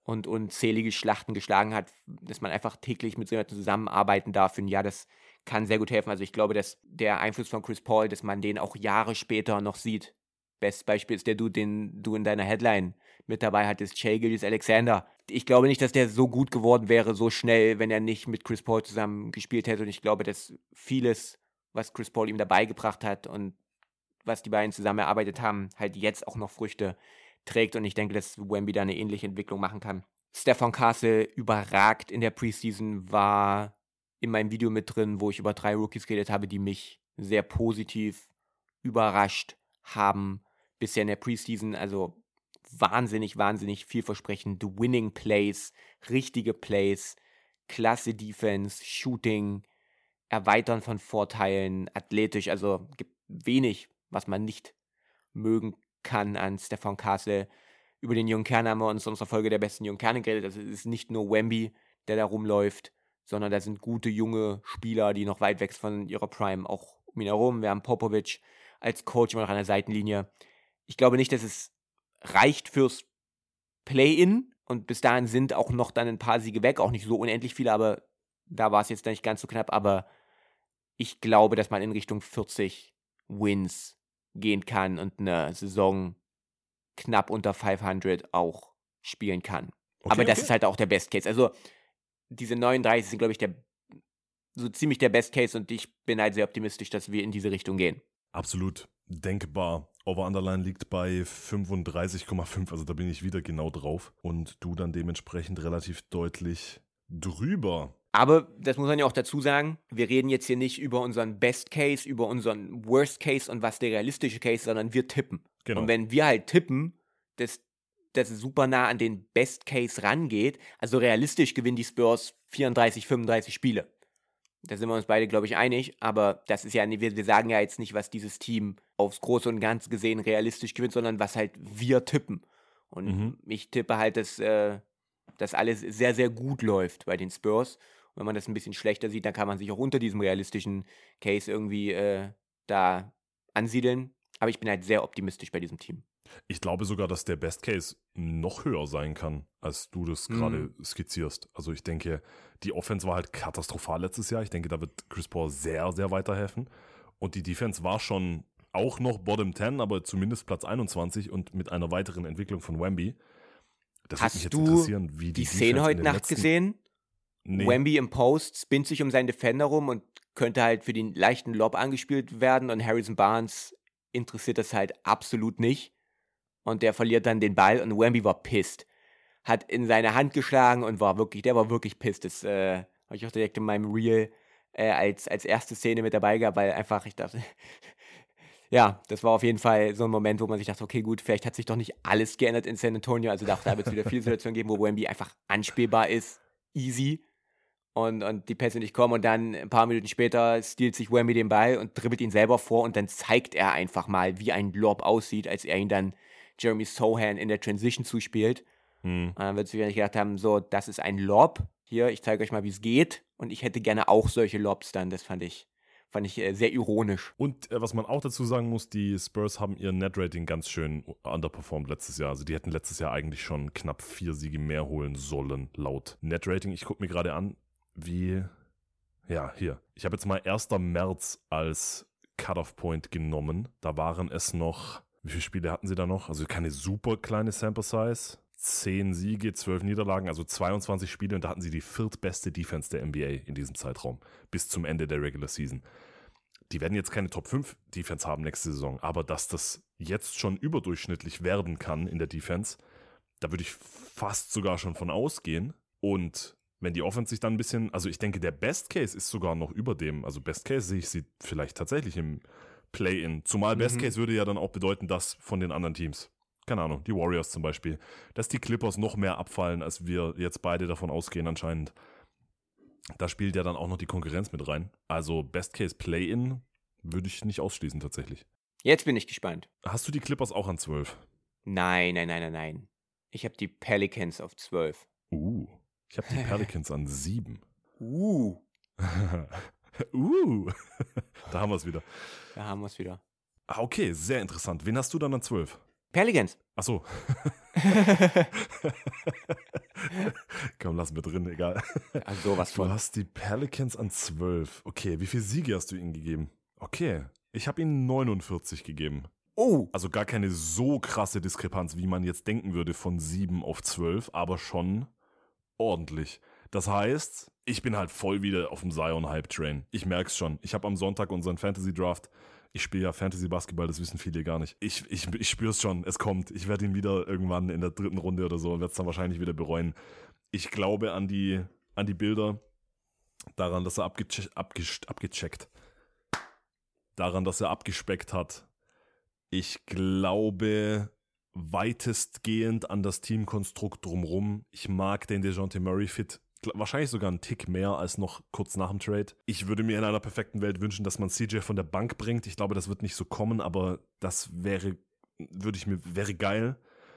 und unzählige Schlachten geschlagen hat, dass man einfach täglich mit so jemandem zusammenarbeiten darf. Und ja, das kann sehr gut helfen. Also ich glaube, dass der Einfluss von Chris Paul, dass man den auch Jahre später noch sieht. Bestes Beispiel ist der Dude, den du in deiner Headline mit dabei hattest, Shai Gilgeous-Alexander. Ich glaube nicht, dass der so gut geworden wäre, so schnell, wenn er nicht mit Chris Paul zusammen gespielt hätte. Und ich glaube, dass vieles, was Chris Paul ihm dabei gebracht hat und was die beiden zusammen erarbeitet haben, halt jetzt auch noch Früchte trägt. Und ich denke, dass Wemby da eine ähnliche Entwicklung machen kann. Stephon Castle überragt in der Preseason, war in meinem Video mit drin, wo ich über drei Rookies geredet habe, die mich sehr positiv überrascht haben bisher in der Preseason. Also wahnsinnig, wahnsinnig vielversprechend. Winning Plays, richtige Plays, klasse Defense, Shooting, Erweitern von Vorteilen, athletisch. Also gibt wenig, was man nicht mögen kann an Stephon Castle. Über den jungen Kern haben wir uns in unserer Folge der besten jungen Kerne geredet. Also es ist nicht nur Wemby, der da rumläuft, sondern da sind gute junge Spieler, die noch weit weg von ihrer Prime auch um ihn herum. Wir haben Popovic als Coach immer noch an der Seitenlinie. Ich glaube nicht, dass es reicht fürs Play-In und bis dahin sind auch noch dann ein paar Siege weg, auch nicht so unendlich viele, aber da war es jetzt nicht ganz so knapp, aber ich glaube, dass man in Richtung vierzig Wins gehen kann und eine Saison knapp unter fünfhundert auch spielen kann. Okay, aber das okay. ist halt auch der Best Case. Also diese neununddreißig sind, glaube ich, der so ziemlich der Best Case und ich bin halt sehr optimistisch, dass wir in diese Richtung gehen. Absolut denkbar. Over-Underline liegt bei fünfunddreißig Komma fünf, also da bin ich wieder genau drauf. Und du dann dementsprechend relativ deutlich drüber. Aber das muss man ja auch dazu sagen, wir reden jetzt hier nicht über unseren Best Case, über unseren Worst Case und was der realistische Case ist, sondern wir tippen. Genau. Und wenn wir halt tippen, dass das super nah an den Best Case rangeht, also realistisch gewinnen die Spurs vierunddreißig, fünfunddreißig Spiele. Da sind wir uns beide, glaube ich, einig, aber das ist ja, wir, wir sagen ja jetzt nicht, was dieses Team aufs Große und Ganze gesehen realistisch gewinnt, sondern was halt wir tippen. Und Mhm. ich tippe halt, dass äh, das alles sehr, sehr gut läuft bei den Spurs. Und wenn man das ein bisschen schlechter sieht, dann kann man sich auch unter diesem realistischen Case irgendwie äh, da ansiedeln. Aber ich bin halt sehr optimistisch bei diesem Team. Ich glaube sogar, dass der Best Case noch höher sein kann, als du das gerade Mhm. skizzierst. Also ich denke, die Offense war halt katastrophal letztes Jahr. Ich denke, da wird Chris Paul sehr, sehr weiterhelfen. Und die Defense war schon auch noch Bottom zehn, aber zumindest Platz einundzwanzig und mit einer weiteren Entwicklung von Wemby. Das würde mich Hast jetzt du interessieren, wie die, Die Szene Defense in heute den Nacht letzten... gesehen? Nee. Wemby im Post spinnt sich um seinen Defender rum und könnte halt für den leichten Lob angespielt werden und Harrison Barnes interessiert das halt absolut nicht und der verliert dann den Ball und Wemby war pissed. Hat in seine Hand geschlagen und war wirklich, der war wirklich pissed. Das äh, habe ich auch direkt in meinem Reel äh, als, als erste Szene mit dabei gehabt, weil einfach, ich dachte, ja, das war auf jeden Fall so ein Moment, wo man sich dachte, okay, gut, vielleicht hat sich doch nicht alles geändert in San Antonio, also dachte, da wird es wieder viele Situationen geben, wo Wemby einfach anspielbar ist, easy. Und, und die Pässe nicht kommen und dann ein paar Minuten später stiehlt sich Wemby den Ball und dribbelt ihn selber vor und dann zeigt er einfach mal, wie ein Lob aussieht, als er ihn dann Jeremy Sohan in der Transition zuspielt. Hm. Und dann wird sich nicht gedacht haben, so, das ist ein Lob, hier, ich zeige euch mal, wie es geht und ich hätte gerne auch solche Lobs dann, das fand ich, fand ich äh, sehr ironisch. Und äh, was man auch dazu sagen muss, die Spurs haben ihr Net-Rating ganz schön underperformed letztes Jahr. Also die hätten letztes Jahr eigentlich schon knapp vier Siege mehr holen sollen, laut Net-Rating. Ich gucke mir gerade an, wie, ja, hier. Ich habe jetzt mal erster März als Cut-Off-Point genommen. Da waren es noch, wie viele Spiele hatten sie da noch? Also keine super kleine Sample-Size. zehn Siege, zwölf Niederlagen, also zweiundzwanzig Spiele und da hatten sie die viertbeste Defense der N B A in diesem Zeitraum, bis zum Ende der Regular Season. Die werden jetzt keine Top fünf Defense haben nächste Saison, aber dass das jetzt schon überdurchschnittlich werden kann in der Defense, da würde ich fast sogar schon von ausgehen. Und wenn die Offense sich dann ein bisschen, also ich denke, der Best Case ist sogar noch über dem, also Best Case sehe ich sie vielleicht tatsächlich im Play-In. Zumal Best Mhm. Case würde ja dann auch bedeuten, dass von den anderen Teams, keine Ahnung, die Warriors zum Beispiel, dass die Clippers noch mehr abfallen, als wir jetzt beide davon ausgehen anscheinend. Da spielt ja dann auch noch die Konkurrenz mit rein. Also Best Case Play-In würde ich nicht ausschließen tatsächlich. Jetzt bin ich gespannt. Hast du die Clippers auch an zwölf? Nein, nein, nein, nein, nein. Ich habe die Pelicans auf zwölf. Uh, ich habe die Pelicans an sieben. Uh, uh, da haben wir es wieder. da haben wir es wieder. Ah, okay, sehr interessant. Wen hast du dann an zwölf? Pelicans. Ach so. Komm, lass mir drin, egal. Also sowas Du von. hast die Pelicans an zwölf. Okay, wie viele Siege hast du ihnen gegeben? Okay, ich habe ihnen neunundvierzig gegeben. Oh, Also gar keine so krasse Diskrepanz, wie man jetzt denken würde, von sieben auf zwölf, aber schon ordentlich. Das heißt, ich bin halt voll wieder auf dem Zion-Hype-Train. Ich merk's schon. Ich habe am Sonntag unseren Fantasy-Draft. Ich spiele ja Fantasy-Basketball, das wissen viele gar nicht. Ich, ich, ich spür's schon, es kommt. Ich werde ihn wieder irgendwann in der dritten Runde oder so und werde es dann wahrscheinlich wieder bereuen. Ich glaube an die, an die Bilder, daran, dass er abgeche- abge- abgecheckt, daran, dass er abgespeckt hat. Ich glaube weitestgehend an das Teamkonstrukt drumrum. Ich mag den DeJounte Murray-Fit wahrscheinlich sogar einen Tick mehr als noch kurz nach dem Trade. Ich würde mir in einer perfekten Welt wünschen, dass man C J von der Bank bringt. Ich glaube, das wird nicht so kommen, aber das wäre, würde ich mir, wäre geil.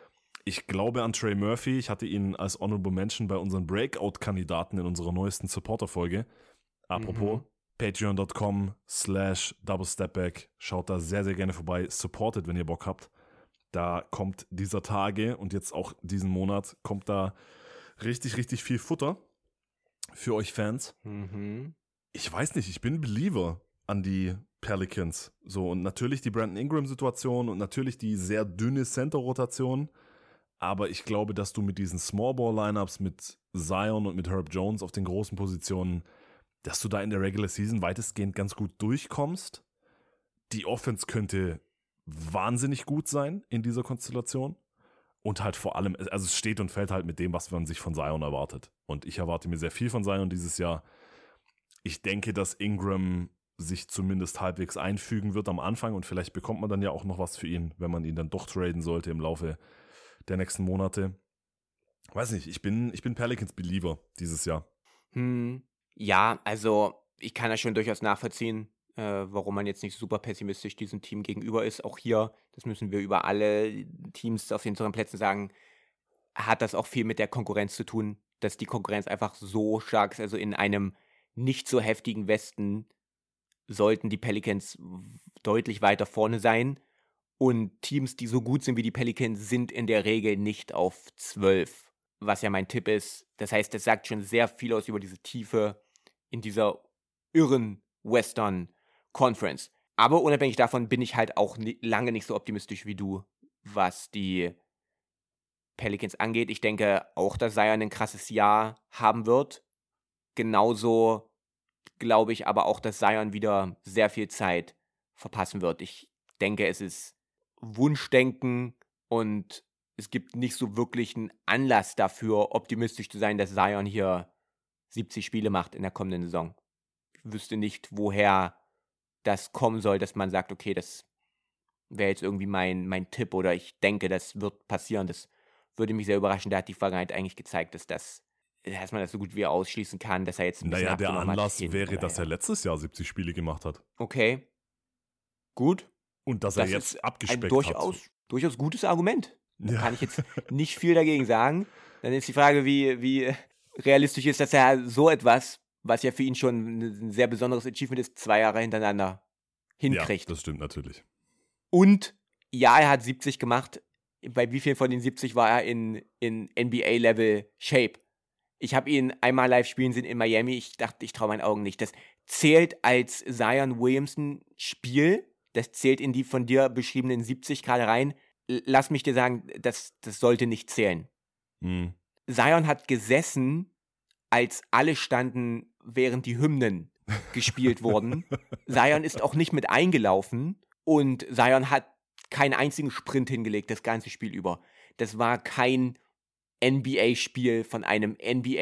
Ich glaube an Trey Murphy. Ich hatte ihn als Honorable Mention bei unseren Breakout-Kandidaten in unserer neuesten Supporter-Folge. Apropos, mhm. patreon.com slash doublestepback. Schaut da sehr, sehr gerne vorbei. Supportet, wenn ihr Bock habt. Da kommt dieser Tage und jetzt auch diesen Monat kommt da richtig, richtig viel Futter für euch Fans. Mhm. Ich weiß nicht, ich bin Believer an die Pelicans. So, und natürlich die Brandon Ingram-Situation und natürlich die sehr dünne Center-Rotation. Aber ich glaube, dass du mit diesen Small-Ball-Lineups mit Zion und mit Herb Jones auf den großen Positionen, dass du da in der Regular Season weitestgehend ganz gut durchkommst. Die Offense könnte wahnsinnig gut sein in dieser Konstellation. Und halt vor allem, also es steht und fällt halt mit dem, was man sich von Zion erwartet. Und ich erwarte mir sehr viel von Zion dieses Jahr. Ich denke, dass Ingram sich zumindest halbwegs einfügen wird am Anfang und vielleicht bekommt man dann ja auch noch was für ihn, wenn man ihn dann doch traden sollte im Laufe der nächsten Monate. Weiß nicht, ich bin, ich bin Pelicans-Believer dieses Jahr. Hm, ja, also ich kann das schon durchaus nachvollziehen, äh, warum man jetzt nicht super pessimistisch diesem Team gegenüber ist. Auch hier, das müssen wir über alle Teams auf den hinteren Plätzen sagen, hat das auch viel mit der Konkurrenz zu tun, dass die Konkurrenz einfach so stark ist. Also in einem nicht so heftigen Westen sollten die Pelicans deutlich weiter vorne sein. Und Teams, die so gut sind wie die Pelicans, sind in der Regel nicht auf zwölf, was ja mein Tipp ist. Das heißt, das sagt schon sehr viel aus über diese Tiefe in dieser irren Western Conference. Aber unabhängig davon bin ich halt auch ni- lange nicht so optimistisch wie du, was die Pelicans angeht. Ich denke auch, dass Zion ein krasses Jahr haben wird. Genauso glaube ich aber auch, dass Zion wieder sehr viel Zeit verpassen wird. Ich denke, es ist Wunschdenken und es gibt nicht so wirklich einen Anlass dafür, optimistisch zu sein, dass Zion hier siebzig Spiele macht in der kommenden Saison. Ich wüsste nicht, woher das kommen soll, dass man sagt, okay, das wäre jetzt irgendwie mein, mein Tipp oder ich denke, das wird passieren. Das würde mich sehr überraschen. Da hat die Vergangenheit eigentlich gezeigt, dass das, dass man das so gut wie ausschließen kann, dass er jetzt ein bisschen Naja, der abgenommen hat. Anlass Hin wäre, oder dass her. er letztes Jahr siebzig Spiele gemacht hat. Okay, gut. Und dass Das er jetzt ist ein abgespeckt durchaus, hat. durchaus gutes Argument. Da Ja. kann ich jetzt nicht viel dagegen sagen. Dann ist die Frage, wie, wie realistisch ist, dass er so etwas, was ja für ihn schon ein sehr besonderes Achievement ist, zwei Jahre hintereinander Ja, hinkriegt. das stimmt natürlich. Und ja, er hat siebzig gemacht. Bei wie vielen von den siebzig war er in, in N B A-Level-Shape? Ich habe ihn einmal live spielen sehen in Miami. Ich dachte, ich traue meinen Augen nicht. Das zählt als Zion Williamson-Spiel. Das zählt in die von dir beschriebenen siebzig gerade rein. L- Lass mich dir sagen, das, das sollte nicht zählen. Hm. Zion hat gesessen, als alle standen, während die Hymnen gespielt wurden. Zion ist auch nicht mit eingelaufen und Zion hat keinen einzigen Sprint hingelegt, das ganze Spiel über. Das war kein N B A-Spiel von einem N B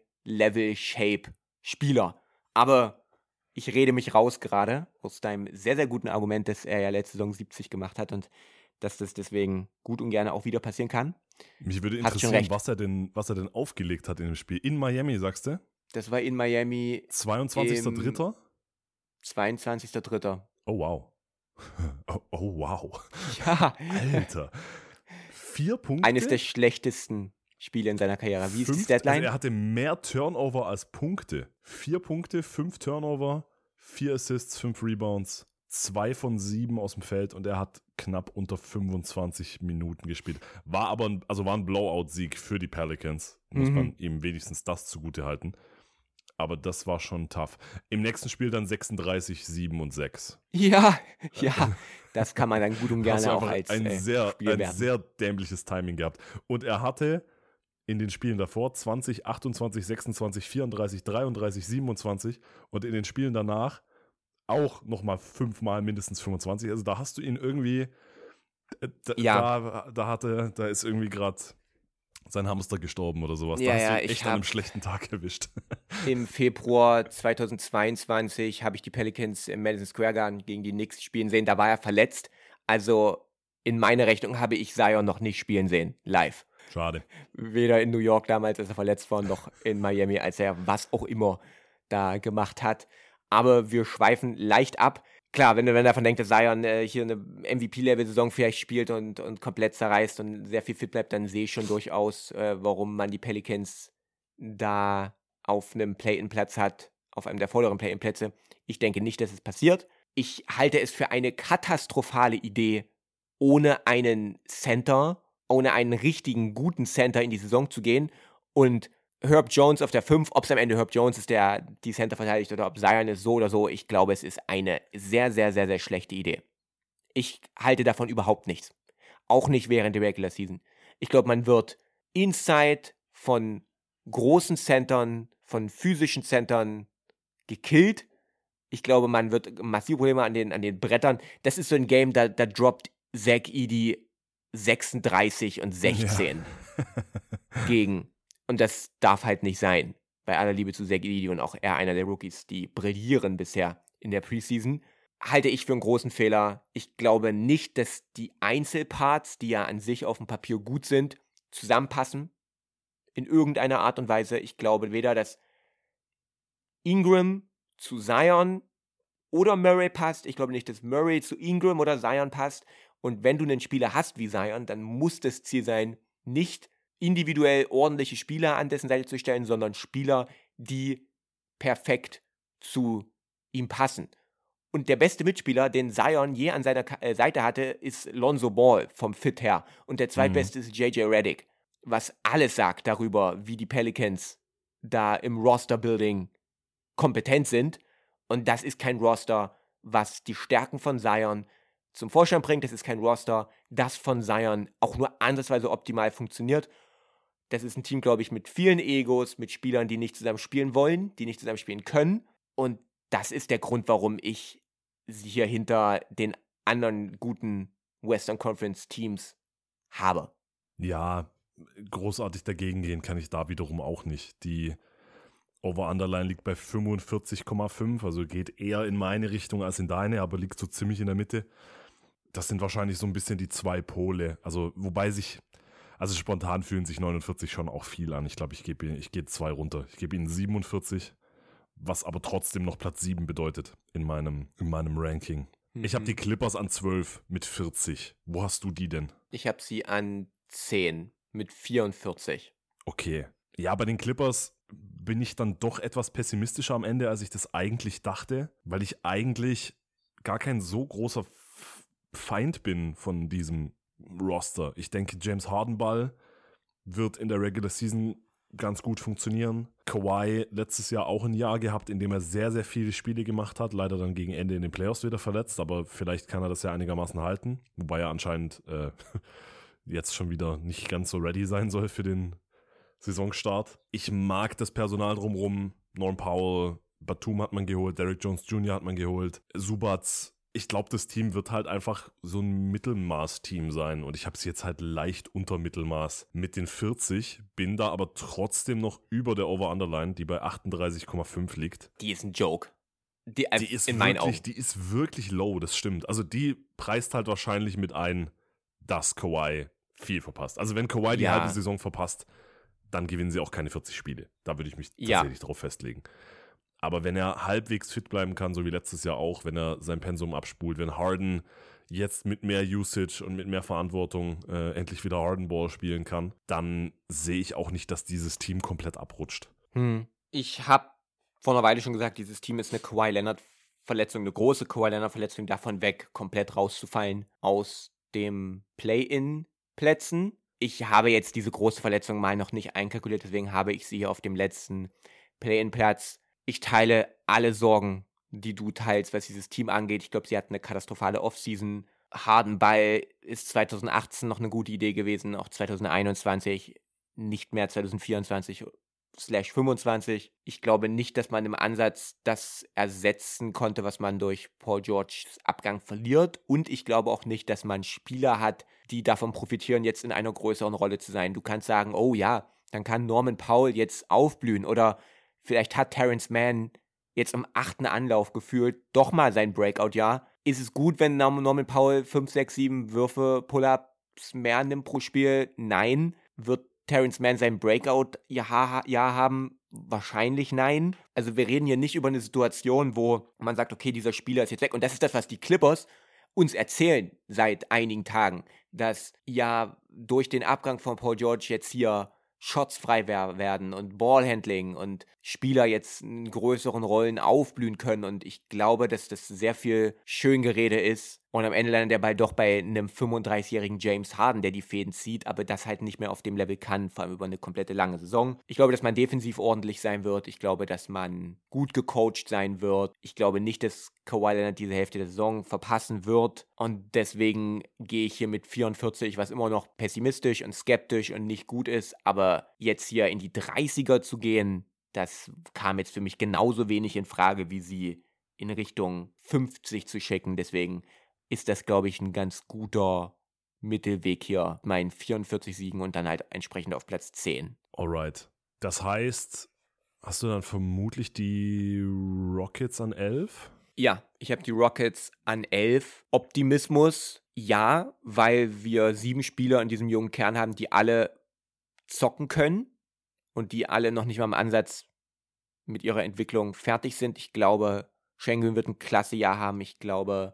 A-Level-Shape-Spieler. Aber ich rede mich raus gerade aus deinem sehr, sehr guten Argument, dass er ja letzte Saison siebzig gemacht hat und dass das deswegen gut und gerne auch wieder passieren kann. Mich würde Hast schon interessieren, recht. was er denn, was er denn aufgelegt hat in dem Spiel. In Miami, sagst du? Das war in Miami zweiundzwanzigster dritter zweiundzwanzigster dritter Oh, wow. Oh, oh, wow. Ja, Alter. Vier Punkte. eines der schlechtesten Spiele in seiner Karriere. Wie ist die Fünf- Deadline? Also er hatte mehr Turnover als Punkte. Vier Punkte, fünf Turnover, vier Assists, fünf Rebounds. zwei von sieben aus dem Feld und er hat knapp unter fünfundzwanzig Minuten gespielt. War aber ein, also war ein Blowout-Sieg für die Pelicans. Muss mhm. man ihm wenigstens das zugute halten. Aber das war schon tough. Im nächsten Spiel dann sechsunddreißig, sieben und sechs. Ja, ja, das kann man dann gut und gerne auch als ein äh, sehr, Spiel ein werten. sehr dämliches Timing gehabt. Und er hatte in den Spielen davor zwanzig, achtundzwanzig, sechsundzwanzig, vierunddreißig, dreiunddreißig, siebenundzwanzig und in den Spielen danach auch nochmal fünfmal mindestens fünfundzwanzig. Also da hast du ihn irgendwie, da, ja. da, da hatte, da ist irgendwie gerade sein Hamster gestorben oder sowas. Ja, da hast ja, du ihn echt ich an einem schlechten Tag erwischt. Im Februar zweitausendzweiundzwanzig habe ich die Pelicans im Madison Square Garden gegen die Knicks spielen sehen. Da war er verletzt. Also in meiner Rechnung habe ich Zion noch nicht spielen sehen, live. Schade. Weder in New York damals, als er verletzt war, noch in Miami, als er was auch immer da gemacht hat. Aber wir schweifen leicht ab. Klar, wenn du wenn davon denkst, dass Zion äh, hier eine M V P-Level-Saison vielleicht spielt und, und komplett zerreißt und sehr viel fit bleibt, dann sehe ich schon durchaus, äh, warum man die Pelicans da auf einem Play-In-Platz hat, auf einem der vorderen Play-In-Plätze. Ich denke nicht, dass es passiert. Ich halte es für eine katastrophale Idee, ohne einen Center, ohne einen richtigen, guten Center in die Saison zu gehen und Herb Jones auf der fünf, ob es am Ende Herb Jones ist, der die Center verteidigt oder ob Zion ist, so oder so, ich glaube, es ist eine sehr, sehr, sehr, sehr schlechte Idee. Ich halte davon überhaupt nichts. Auch nicht während der Regular Season. Ich glaube, man wird inside von großen Centern, von physischen Centern gekillt. Ich glaube, man wird massive Probleme an den, an den Brettern. Das ist so ein Game, da, da droppt Zach Edey sechsunddreißig und sechzehn ja. gegen. Und das darf halt nicht sein. Bei aller Liebe zu Zach Edey und auch er einer der Rookies, die brillieren bisher in der Preseason, halte ich für einen großen Fehler. Ich glaube nicht, dass die Einzelparts, die ja an sich auf dem Papier gut sind, zusammenpassen. In irgendeiner Art und Weise. Ich glaube weder, dass Ingram zu Zion oder Murray passt. Ich glaube nicht, dass Murray zu Ingram oder Zion passt. Und wenn du einen Spieler hast wie Zion, dann muss das Ziel sein, nicht individuell ordentliche Spieler an dessen Seite zu stellen, sondern Spieler, die perfekt zu ihm passen. Und der beste Mitspieler, den Zion je an seiner Ka- äh, Seite hatte, ist Lonzo Ball vom Fit her. Und der zweitbeste mhm. ist J J Redick. Was alles sagt darüber, wie die Pelicans da im Roster-Building kompetent sind. Und das ist kein Roster, was die Stärken von Zion zum Vorschein bringt. Das ist kein Roster, das von Zion auch nur ansatzweise optimal funktioniert. Das ist ein Team, glaube ich, mit vielen Egos, mit Spielern, die nicht zusammen spielen wollen, die nicht zusammen spielen können. Und das ist der Grund, warum ich sie hier hinter den anderen guten Western Conference Teams habe. Ja, großartig dagegen gehen kann ich da wiederum auch nicht. Die Over-Underline liegt bei fünfundvierzig Komma fünf, also geht eher in meine Richtung als in deine, aber liegt so ziemlich in der Mitte. Das sind wahrscheinlich so ein bisschen die zwei Pole. Also, wobei sich, also spontan fühlen sich neunundvierzig schon auch viel an. Ich glaube, ich gebe ich gebe zwei runter. Ich gebe ihnen siebenundvierzig, was aber trotzdem noch Platz sieben bedeutet in meinem, in meinem Ranking. Mhm. Ich habe die Clippers an zwölf mit vierzig. Wo hast du die denn? Ich habe sie an zehn mit vierundvierzig. Okay. Ja, bei den Clippers bin ich dann doch etwas pessimistischer am Ende, als ich das eigentlich dachte, weil ich eigentlich gar kein so großer Feind bin von diesem Roster. Ich denke, James Harden-Ball wird in der Regular Season ganz gut funktionieren. Kawhi letztes Jahr auch ein Jahr gehabt, in dem er sehr, sehr viele Spiele gemacht hat. Leider dann gegen Ende in den Playoffs wieder verletzt, aber vielleicht kann er das ja einigermaßen halten. Wobei er anscheinend äh, jetzt schon wieder nicht ganz so ready sein soll für den Saisonstart. Ich mag das Personal drumherum. Norm Powell, Batum hat man geholt, Derrick Jones Junior hat man geholt, Subats. Ich glaube, das Team wird halt einfach so ein Mittelmaß-Team sein und ich habe es jetzt halt leicht unter Mittelmaß mit den vierzig, bin da aber trotzdem noch über der Over-Underline, die bei achtunddreißig Komma fünf liegt. Die ist ein Joke. Die, äh, die ist in wirklich, meinen Augen. Die ist wirklich low, das stimmt. Also die preist halt wahrscheinlich mit ein, dass Kawhi viel verpasst. Also wenn Kawhi die ja. halbe Saison verpasst, dann gewinnen sie auch keine vierzig Spiele. Da würde ich mich ja. tatsächlich drauf festlegen. Aber wenn er halbwegs fit bleiben kann, so wie letztes Jahr auch, wenn er sein Pensum abspult, wenn Harden jetzt mit mehr Usage und mit mehr Verantwortung äh, endlich wieder Harden-Ball spielen kann, dann sehe ich auch nicht, dass dieses Team komplett abrutscht. Hm. Ich habe vor einer Weile schon gesagt, dieses Team ist eine Kawhi Leonard Verletzung, eine große Kawhi Leonard-Verletzung, davon weg, komplett rauszufallen aus dem Play-In-Plätzen. Ich habe jetzt diese große Verletzung mal noch nicht einkalkuliert, deswegen habe ich sie hier auf dem letzten Play-In-Platz. Ich teile alle Sorgen, die du teilst, was dieses Team angeht. Ich glaube, sie hatten eine katastrophale Offseason. Harden Ball ist zwanzig achtzehn noch eine gute Idee gewesen, auch zwanzig einundzwanzig, nicht mehr zwanzig vierundzwanzig slash fünfundzwanzig. Ich glaube nicht, dass man im Ansatz das ersetzen konnte, was man durch Paul Georges Abgang verliert. Und ich glaube auch nicht, dass man Spieler hat, die davon profitieren, jetzt in einer größeren Rolle zu sein. Du kannst sagen, oh ja, dann kann Norman Powell jetzt aufblühen. Oder vielleicht hat Terrence Mann jetzt im achten Anlauf gefühlt doch mal sein Breakout-Jahr. Ist es gut, wenn Norman Powell fünf, sechs, sieben Würfe, Pull-Ups mehr nimmt pro Spiel? Nein. Wird Terrence Mann sein Breakout-Jahr haben? Wahrscheinlich nein. Also wir reden hier nicht über eine Situation, wo man sagt, okay, dieser Spieler ist jetzt weg. Und das ist das, was die Clippers uns erzählen seit einigen Tagen, dass ja durch den Abgang von Paul George jetzt hier Shots frei werden und Ballhandling und Spieler jetzt in größeren Rollen aufblühen können. Und ich glaube, dass das sehr viel Schöngerede ist. Und am Ende landet der Ball doch bei einem fünfunddreißigjährigen James Harden, der die Fäden zieht, aber das halt nicht mehr auf dem Level kann, vor allem über eine komplette lange Saison. Ich glaube, dass man defensiv ordentlich sein wird. Ich glaube, dass man gut gecoacht sein wird. Ich glaube nicht, dass Kawhi Leonard diese Hälfte der Saison verpassen wird. Und deswegen gehe ich hier mit vierundvierzig, was immer noch pessimistisch und skeptisch und nicht gut ist. Aber jetzt hier in die dreißiger zu gehen, das kam jetzt für mich genauso wenig in Frage, wie sie in Richtung fünfzig zu schicken. Deswegen ist das, glaube ich, ein ganz guter Mittelweg hier. Meinen vierundvierzig Siegen und dann halt entsprechend auf Platz zehn. Alright. Das heißt, hast du dann vermutlich die Rockets an elf? Ja, ich habe die Rockets an elf. Optimismus, ja, weil wir sieben Spieler in diesem jungen Kern haben, die alle zocken können und die alle noch nicht mal im Ansatz mit ihrer Entwicklung fertig sind. Ich glaube, Sengun wird ein klasse Jahr haben. Ich glaube,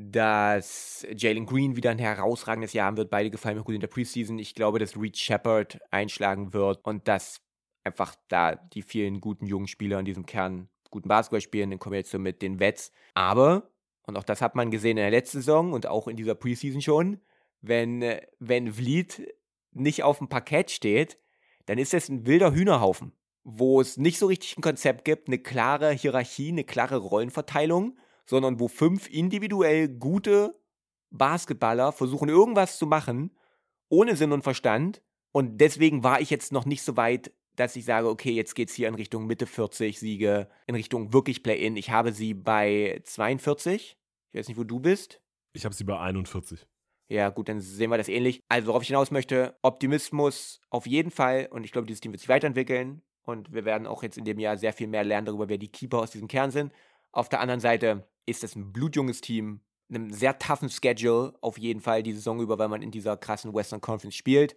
dass Jalen Green wieder ein herausragendes Jahr haben wird. Beide gefallen mir gut in der Preseason. Ich glaube, dass Reed Shepard einschlagen wird und dass einfach da die vielen guten jungen Spieler in diesem Kern guten Basketball spielen in Kombination mit den Vets. Aber, und auch das hat man gesehen in der letzten Saison und auch in dieser Preseason schon, wenn, wenn Vliet nicht auf dem Parkett steht, dann ist das ein wilder Hühnerhaufen, wo es nicht so richtig ein Konzept gibt, eine klare Hierarchie, eine klare Rollenverteilung, sondern wo fünf individuell gute Basketballer versuchen, irgendwas zu machen, ohne Sinn und Verstand. Und deswegen war ich jetzt noch nicht so weit, dass ich sage, okay, jetzt geht's hier in Richtung Mitte vierzig Siege, in Richtung wirklich Play-In. Ich habe sie bei zweiundvierzig. Ich weiß nicht, wo du bist. Ich habe sie bei einundvierzig. Ja, gut, dann sehen wir das ähnlich. Also, worauf ich hinaus möchte, Optimismus auf jeden Fall. Und ich glaube, dieses Team wird sich weiterentwickeln. Und wir werden auch jetzt in dem Jahr sehr viel mehr lernen darüber, wer die Keeper aus diesem Kern sind. Auf der anderen Seite ist es ein blutjunges Team, einem sehr toughen Schedule auf jeden Fall die Saison über, weil man in dieser krassen Western Conference spielt.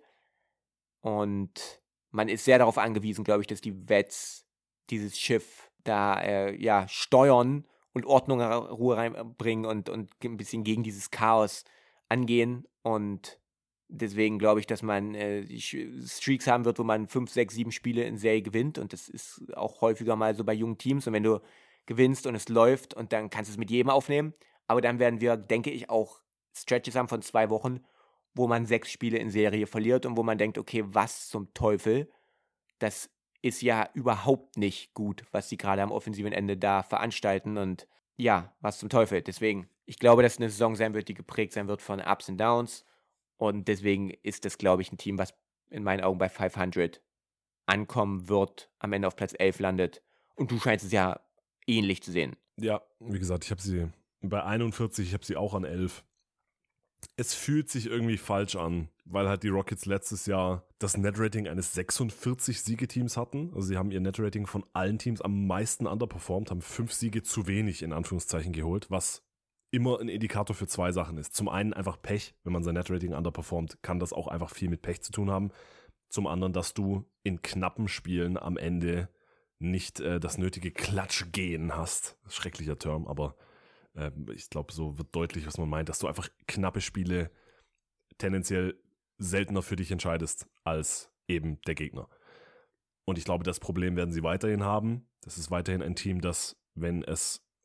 Und man ist sehr darauf angewiesen, glaube ich, dass die Vets dieses Schiff da äh, ja, steuern und Ordnung, Ruhe reinbringen und, und ein bisschen gegen dieses Chaos angehen. Und deswegen glaube ich, dass man äh, Streaks haben wird, wo man fünf, sechs, sieben Spiele in Serie gewinnt. Und das ist auch häufiger mal so bei jungen Teams. Und wenn du gewinnst und es läuft und dann kannst du es mit jedem aufnehmen. Aber dann werden wir, denke ich, auch Stretches haben von zwei Wochen, wo man sechs Spiele in Serie verliert und wo man denkt, okay, was zum Teufel? Das ist ja überhaupt nicht gut, was sie gerade am offensiven Ende da veranstalten. Und ja, was zum Teufel? Deswegen, ich glaube, dass es eine Saison sein wird, die geprägt sein wird von Ups und Downs. Und deswegen ist das, glaube ich, ein Team, was in meinen Augen bei fünfhundert ankommen wird, am Ende auf Platz elf landet. Und du scheinst es ja ähnlich zu sehen. Ja, wie gesagt, ich habe sie bei einundvierzig, ich habe sie auch an elf. Es fühlt sich irgendwie falsch an, weil halt die Rockets letztes Jahr das Netrating eines sechsundvierzig-Siegeteams hatten. Also sie haben ihr Netrating von allen Teams am meisten underperformed, haben fünf Siege zu wenig in Anführungszeichen geholt, was immer ein Indikator für zwei Sachen ist. Zum einen einfach Pech, wenn man sein Netrating underperformt, kann das auch einfach viel mit Pech zu tun haben. Zum anderen, dass du in knappen Spielen am Ende nicht äh, das nötige Klatschgehen hast. Schrecklicher Term, aber äh, ich glaube, so wird deutlich, was man meint, dass du einfach knappe Spiele tendenziell seltener für dich entscheidest als eben der Gegner. Und ich glaube, das Problem werden sie weiterhin haben. Das ist weiterhin ein Team, das, wenn es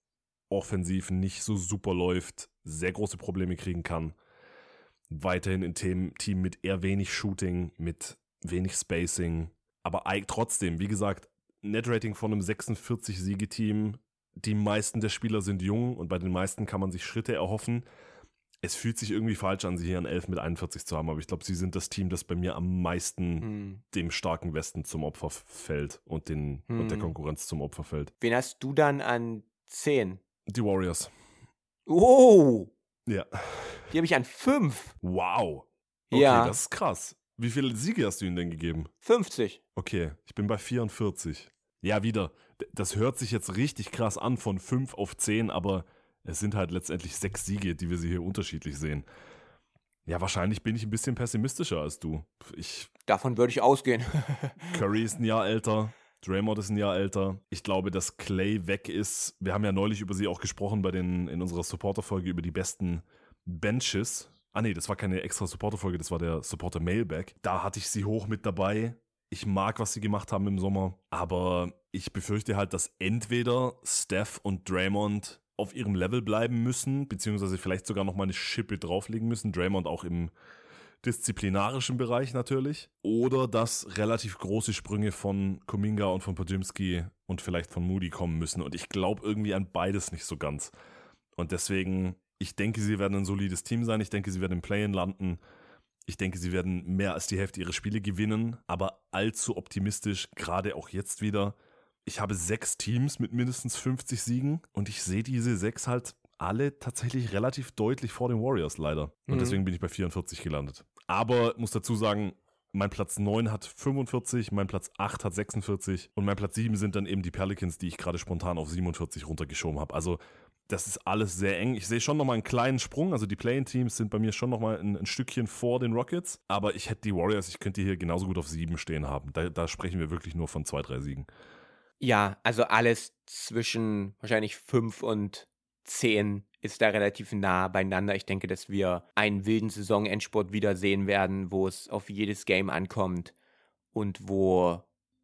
offensiv nicht so super läuft, sehr große Probleme kriegen kann. Weiterhin ein Team, Team mit eher wenig Shooting, mit wenig Spacing. Aber trotzdem, wie gesagt, Net-Rating von einem sechsundvierzig-Siege-Team. Die meisten der Spieler sind jung und bei den meisten kann man sich Schritte erhoffen. Es fühlt sich irgendwie falsch an, sie hier an elf mit einundvierzig zu haben, aber ich glaube, sie sind das Team, das bei mir am meisten hm. dem starken Westen zum Opfer fällt und, den, hm. und der Konkurrenz zum Opfer fällt. Wen hast du dann an zehn? Die Warriors. Oh! Ja. Die habe ich an fünf. Wow. Okay, ja. Das ist krass. Wie viele Siege hast du ihnen denn gegeben? fünfzig. Okay, ich bin bei vierundvierzig. Ja, wieder. Das hört sich jetzt richtig krass an von fünf auf zehn, aber es sind halt letztendlich sechs Siege, die wir sie hier unterschiedlich sehen. Ja, wahrscheinlich bin ich ein bisschen pessimistischer als du. Ich, Davon würde ich ausgehen. Curry ist ein Jahr älter, Draymond ist ein Jahr älter. Ich glaube, dass Clay weg ist. Wir haben ja neulich über sie auch gesprochen bei den, in unserer Supporter-Folge über die besten Benches. Ah nee, das war keine extra Supporter-Folge, das war der Supporter-Mailback. Da hatte ich sie hoch mit dabei. Ich mag, was sie gemacht haben im Sommer, aber ich befürchte halt, dass entweder Steph und Draymond auf ihrem Level bleiben müssen, beziehungsweise vielleicht sogar noch mal eine Schippe drauflegen müssen. Draymond auch im disziplinarischen Bereich natürlich. Oder dass relativ große Sprünge von Kuminga und von Podziemski und vielleicht von Moody kommen müssen. Und ich glaube irgendwie an beides nicht so ganz. Und deswegen, ich denke, sie werden ein solides Team sein. Ich denke, sie werden im Play-in landen. Ich denke, sie werden mehr als die Hälfte ihrer Spiele gewinnen. Aber allzu optimistisch, gerade auch jetzt wieder. Ich habe sechs Teams mit mindestens fünfzig Siegen. Und ich sehe diese sechs halt alle tatsächlich relativ deutlich vor den Warriors leider. Und mhm. deswegen bin ich bei vierundvierzig gelandet. Aber muss dazu sagen, mein Platz neun hat fünfundvierzig, mein Platz acht hat sechsundvierzig und mein Platz sieben sind dann eben die Pelicans, die ich gerade spontan auf siebenundvierzig runtergeschoben habe. Also das ist alles sehr eng. Ich sehe schon nochmal einen kleinen Sprung. Also die Play-in-Teams sind bei mir schon nochmal ein, ein Stückchen vor den Rockets. Aber ich hätte die Warriors, ich könnte die hier genauso gut auf sieben stehen haben. Da, da sprechen wir wirklich nur von zwei, drei Siegen. Ja, also alles zwischen wahrscheinlich fünf und zehn ist da relativ nah beieinander. Ich denke, dass wir einen wilden Saisonendspurt wiedersehen werden, wo es auf jedes Game ankommt und wo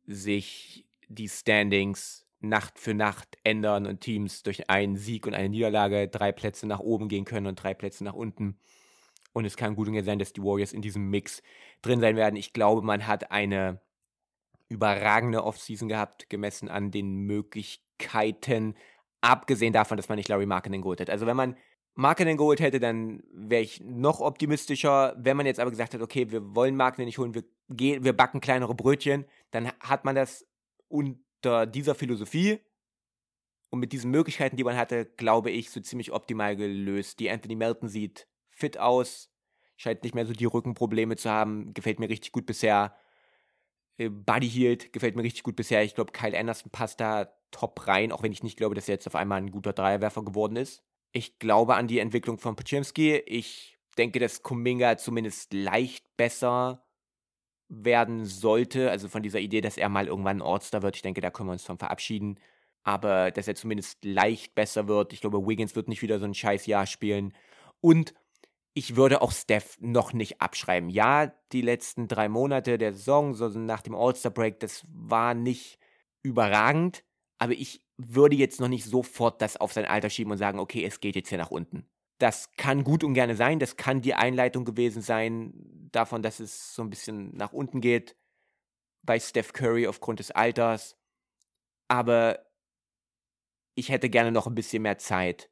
sich die Standings Nacht für Nacht ändern und Teams durch einen Sieg und eine Niederlage drei Plätze nach oben gehen können und drei Plätze nach unten. Und es kann gut und gerne sein, dass die Warriors in diesem Mix drin sein werden. Ich glaube, man hat eine überragende Offseason gehabt, gemessen an den Möglichkeiten, abgesehen davon, dass man nicht Lauri Markkanen geholt hat. Also wenn man Markkanen geholt hätte, dann wäre ich noch optimistischer. Wenn man jetzt aber gesagt hat, okay, wir wollen Markkanen nicht holen, wir, gehen, wir backen kleinere Brötchen, dann hat man das unter dieser Philosophie und mit diesen Möglichkeiten, die man hatte, glaube ich, so ziemlich optimal gelöst. Die Anthony Melton sieht fit aus, scheint nicht mehr so die Rückenprobleme zu haben, gefällt mir richtig gut bisher. Buddy Hield gefällt mir richtig gut bisher. Ich glaube, Kyle Anderson passt da top rein, auch wenn ich nicht glaube, dass er jetzt auf einmal ein guter Dreierwerfer geworden ist. Ich glaube an die Entwicklung von Podziemski. Ich denke, dass Kuminga zumindest leicht besser werden sollte. Also von dieser Idee, dass er mal irgendwann ein All-Star wird. Ich denke, da können wir uns von verabschieden. Aber dass er zumindest leicht besser wird. Ich glaube, Wiggins wird nicht wieder so ein scheiß Jahr spielen. Und ich würde auch Steph noch nicht abschreiben. Ja, die letzten drei Monate der Saison, so nach dem All-Star-Break, das war nicht überragend, aber ich würde jetzt noch nicht sofort das auf sein Alter schieben und sagen, okay, es geht jetzt hier nach unten. Das kann gut und gerne sein, das kann die Einleitung gewesen sein, davon, dass es so ein bisschen nach unten geht bei Steph Curry aufgrund des Alters, aber ich hätte gerne noch ein bisschen mehr Zeit,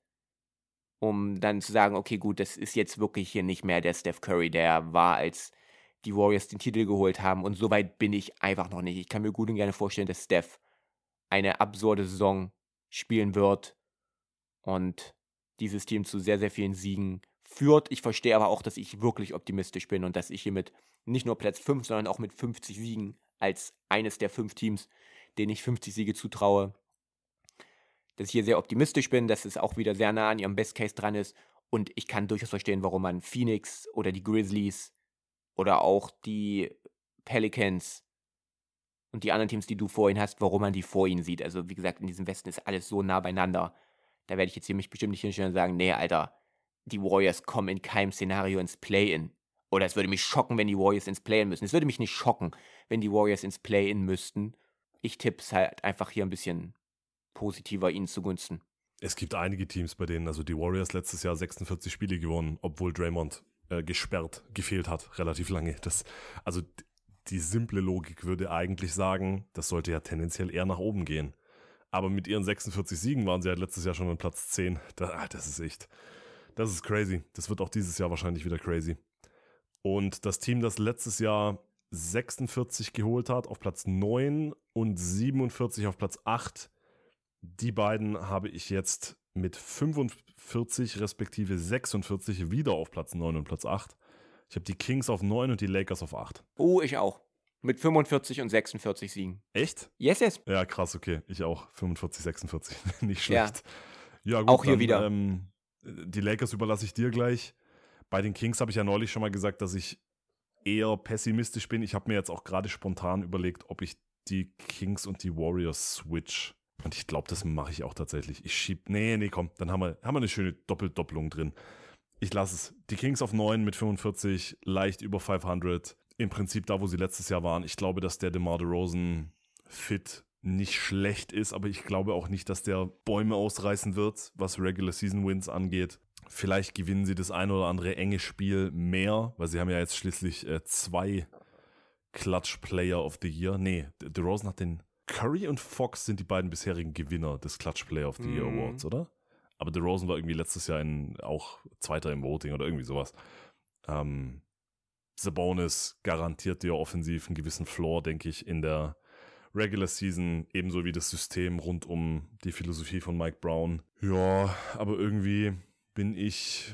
um dann zu sagen, okay, gut, das ist jetzt wirklich hier nicht mehr der Steph Curry, der war, als die Warriors den Titel geholt haben. Und so weit bin ich einfach noch nicht. Ich kann mir gut und gerne vorstellen, dass Steph eine absurde Saison spielen wird und dieses Team zu sehr, sehr vielen Siegen führt. Ich verstehe aber auch, dass ich wirklich optimistisch bin und dass ich hier mit nicht nur Platz fünf, sondern auch mit fünfzig Siegen als eines der fünf Teams, denen ich fünfzig Siege zutraue, dass ich hier sehr optimistisch bin, dass es auch wieder sehr nah an ihrem Best Case dran ist und ich kann durchaus verstehen, warum man Phoenix oder die Grizzlies oder auch die Pelicans und die anderen Teams, die du vorhin hast, warum man die vor ihnen sieht. Also wie gesagt, in diesem Westen ist alles so nah beieinander. Da werde ich jetzt hier mich bestimmt nicht hinstellen und sagen, nee, Alter, die Warriors kommen in keinem Szenario ins Play-In. Oder es würde mich schocken, wenn die Warriors ins Play-In müssen. Es würde mich nicht schocken, wenn die Warriors ins Play-In müssten. Ich tippe es halt einfach hier ein bisschen positiver ihnen zugunsten. Es gibt einige Teams, bei denen, also die Warriors letztes Jahr sechsundvierzig Spiele gewonnen, obwohl Draymond äh, gesperrt, gefehlt hat, relativ lange. Das, also d- die simple Logik würde eigentlich sagen, das sollte ja tendenziell eher nach oben gehen. Aber mit ihren sechsundvierzig Siegen waren sie halt letztes Jahr schon an Platz zehn. Da, ah, das ist echt, das ist crazy. Das wird auch dieses Jahr wahrscheinlich wieder crazy. Und das Team, das letztes Jahr sechsundvierzig geholt hat, auf Platz neun und siebenundvierzig auf Platz acht, die beiden habe ich jetzt mit fünfundvierzig respektive sechsundvierzig wieder auf Platz neun und Platz acht. Ich habe die Kings auf neun und die Lakers auf acht. Oh, ich auch. Mit fünfundvierzig und sechsundvierzig Siegen. Echt? Yes, yes. Ja, krass, okay. Ich auch. fünfundvierzig, sechsundvierzig. Nicht schlecht. Ja, ja gut. Auch hier dann, wieder. Ähm, die Lakers überlasse ich dir gleich. Bei den Kings habe ich ja neulich schon mal gesagt, dass ich eher pessimistisch bin. Ich habe mir jetzt auch gerade spontan überlegt, ob ich die Kings und die Warriors switch. Und ich glaube, das mache ich auch tatsächlich. Ich schieb, nee, nee, komm, dann haben wir, haben wir eine schöne Doppeldoppelung drin. Ich lasse es. Die Kings auf neun mit fünfundvierzig, leicht über fünfhundert. Im Prinzip da, wo sie letztes Jahr waren. Ich glaube, dass der DeMar DeRozan fit nicht schlecht ist, aber ich glaube auch nicht, dass der Bäume ausreißen wird, was Regular Season Wins angeht. Vielleicht gewinnen sie das ein oder andere enge Spiel mehr, weil sie haben ja jetzt schließlich äh, zwei Clutch Player of the Year. Nee, DeRozan hat den Curry und Fox sind die beiden bisherigen Gewinner des Clutch Player of the Year Mhm. Awards, oder? Aber DeRozan war irgendwie letztes Jahr in, auch Zweiter im Voting oder irgendwie sowas. Ähm, Sabonis garantiert dir offensiv einen gewissen Floor, denke ich, in der Regular Season, ebenso wie das System rund um die Philosophie von Mike Brown. Ja, aber irgendwie bin ich...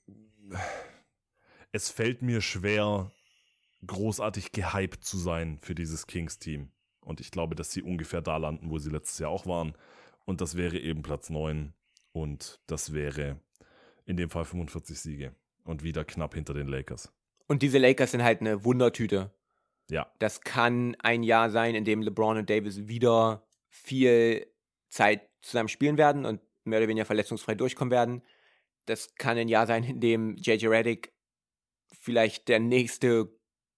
Es fällt mir schwer, großartig gehypt zu sein für dieses Kings-Team. Und ich glaube, dass sie ungefähr da landen, wo sie letztes Jahr auch waren. Und das wäre eben Platz neun. Und das wäre in dem Fall fünfundvierzig Siege. Und wieder knapp hinter den Lakers. Und diese Lakers sind halt eine Wundertüte. Ja. Das kann ein Jahr sein, in dem LeBron und Davis wieder viel Zeit zusammen spielen werden und mehr oder weniger verletzungsfrei durchkommen werden. Das kann ein Jahr sein, in dem J J Redick vielleicht der nächste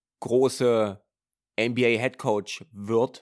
große N B A-Headcoach wird,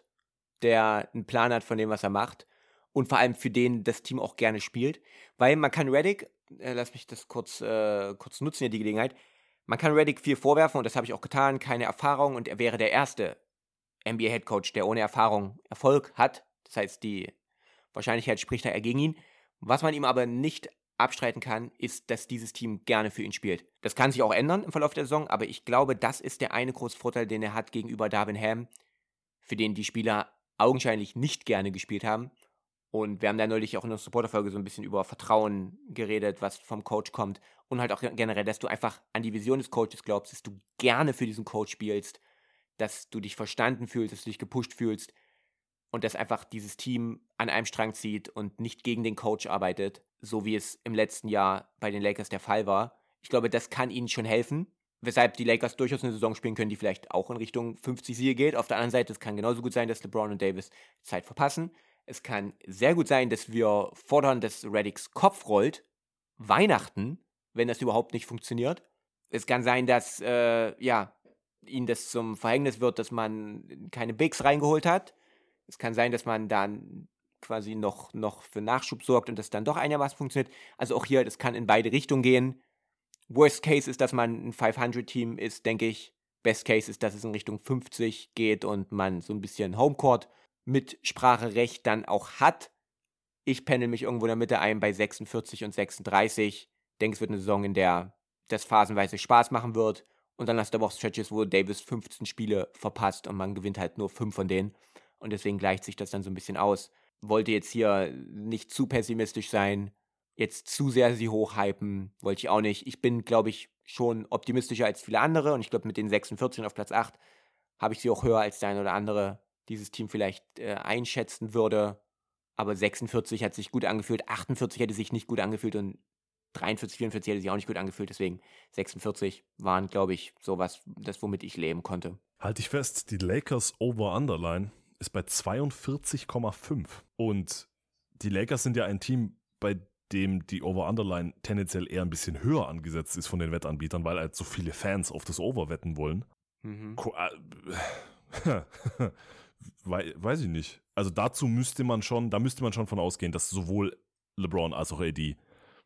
der einen Plan hat von dem, was er macht und vor allem für den das Team auch gerne spielt. Weil man kann Redick, äh, lass mich das kurz, äh, kurz nutzen, hier die Gelegenheit, man kann Redick viel vorwerfen und das habe ich auch getan, keine Erfahrung und er wäre der erste N B A-Headcoach, der ohne Erfahrung Erfolg hat. Das heißt, die Wahrscheinlichkeit spricht da gegen ihn. Was man ihm aber nicht abstreiten kann, ist, dass dieses Team gerne für ihn spielt. Das kann sich auch ändern im Verlauf der Saison, aber ich glaube, das ist der eine große Vorteil, den er hat gegenüber Darvin Ham, für den die Spieler augenscheinlich nicht gerne gespielt haben. Und wir haben da neulich auch in der Supporter-Folge so ein bisschen über Vertrauen geredet, was vom Coach kommt. Und halt auch generell, dass du einfach an die Vision des Coaches glaubst, dass du gerne für diesen Coach spielst, dass du dich verstanden fühlst, dass du dich gepusht fühlst und dass einfach dieses Team an einem Strang zieht und nicht gegen den Coach arbeitet, so wie es im letzten Jahr bei den Lakers der Fall war. Ich glaube, das kann ihnen schon helfen, weshalb die Lakers durchaus eine Saison spielen können, die vielleicht auch in Richtung fünfzig Siege geht. Auf der anderen Seite, es kann genauso gut sein, dass LeBron und Davis Zeit verpassen. Es kann sehr gut sein, dass wir fordern, dass Redicks Kopf rollt, Weihnachten, wenn das überhaupt nicht funktioniert. Es kann sein, dass äh, ja, ihnen das zum Verhängnis wird, dass man keine Bigs reingeholt hat. Es kann sein, dass man dann quasi noch, noch für Nachschub sorgt und das dann doch einigermaßen funktioniert. Also auch hier, das kann in beide Richtungen gehen. Worst Case ist, dass man ein fünfhundert-Team ist, denke ich. Best Case ist, dass es in Richtung fünfzig geht und man so ein bisschen Homecourt mit Spracherecht dann auch hat. Ich pendel mich irgendwo in der Mitte ein bei sechsundvierzig und sechsunddreißig. Ich denke, es wird eine Saison, in der das phasenweise Spaß machen wird. Und dann hast du aber auch Stretches, wo Davis fünfzehn Spiele verpasst und man gewinnt halt nur fünf von denen. Und deswegen gleicht sich das dann so ein bisschen aus. Wollte jetzt hier nicht zu pessimistisch sein, jetzt zu sehr sie hochhypen, wollte ich auch nicht. Ich bin, glaube ich, schon optimistischer als viele andere und ich glaube, mit den sechsundvierzig auf Platz acht habe ich sie auch höher als der ein oder andere dieses Team vielleicht äh, einschätzen würde. Aber sechsundvierzig hat sich gut angefühlt, achtundvierzig hätte sich nicht gut angefühlt und dreiundvierzig, vierundvierzig hätte sich auch nicht gut angefühlt. Deswegen sechsundvierzig waren, glaube ich, sowas, das womit ich leben konnte. Halte ich fest, die Lakers Over-Underline ist bei zweiundvierzig Komma fünf. Und die Lakers sind ja ein Team, bei dem die Over-Underline tendenziell eher ein bisschen höher angesetzt ist von den Wettanbietern, weil halt so viele Fans auf das Over wetten wollen. Mhm. Ko- äh, Wei- Weiß ich nicht. Also dazu müsste man schon, da müsste man schon von ausgehen, dass sowohl LeBron als auch A D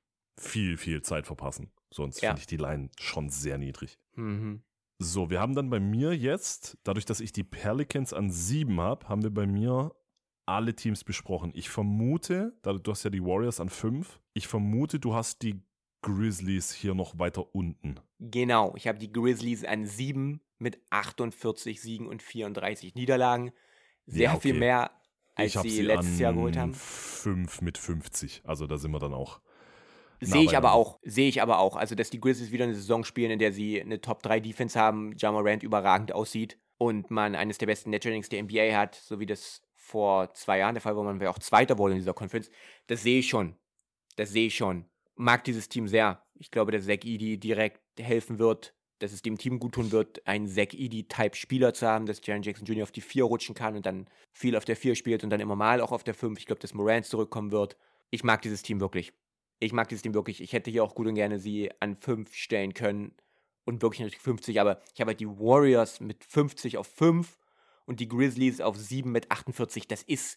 viel, viel Zeit verpassen. Sonst Ja. finde ich die Line schon sehr niedrig. Mhm. So, wir haben dann bei mir jetzt, dadurch, dass ich die Pelicans an sieben habe, haben wir bei mir alle Teams besprochen. Ich vermute, da du hast ja die Warriors an fünf, ich vermute, du hast die Grizzlies hier noch weiter unten. Genau, ich habe die Grizzlies an sieben mit achtundvierzig Siegen und vierunddreißig Niederlagen. Sehr Ja, okay. viel mehr, als ich habe sie sie letztes an Jahr geholt haben. fünf mit fünfzig. Also da sind wir dann auch. Sehe ich aber beieinander. auch, sehe ich aber auch. Also, dass die Grizzlies wieder eine Saison spielen, in der sie eine Top drei Defense haben, Ja Morant überragend aussieht und man eines der besten Net-Ratings der N B A hat, so wie das vor zwei Jahren der Fall war, wo man auch Zweiter wurde in dieser Conference. Das sehe ich schon. Das sehe ich schon. Mag dieses Team sehr. Ich glaube, dass Zach Edey direkt helfen wird, dass es dem Team gut tun wird, einen Zach Edey-Type-Spieler zu haben, dass Jaren Jackson Junior auf die vier rutschen kann und dann viel auf der vier spielt und dann immer mal auch auf der fünf. Ich glaube, dass Morant zurückkommen wird. Ich mag dieses Team wirklich. Ich mag dieses Team wirklich. Ich hätte hier auch gut und gerne sie an fünf stellen können und wirklich natürlich fünfzig, aber ich habe halt die Warriors mit fünfzig auf fünf und die Grizzlies auf sieben mit achtundvierzig. Das ist,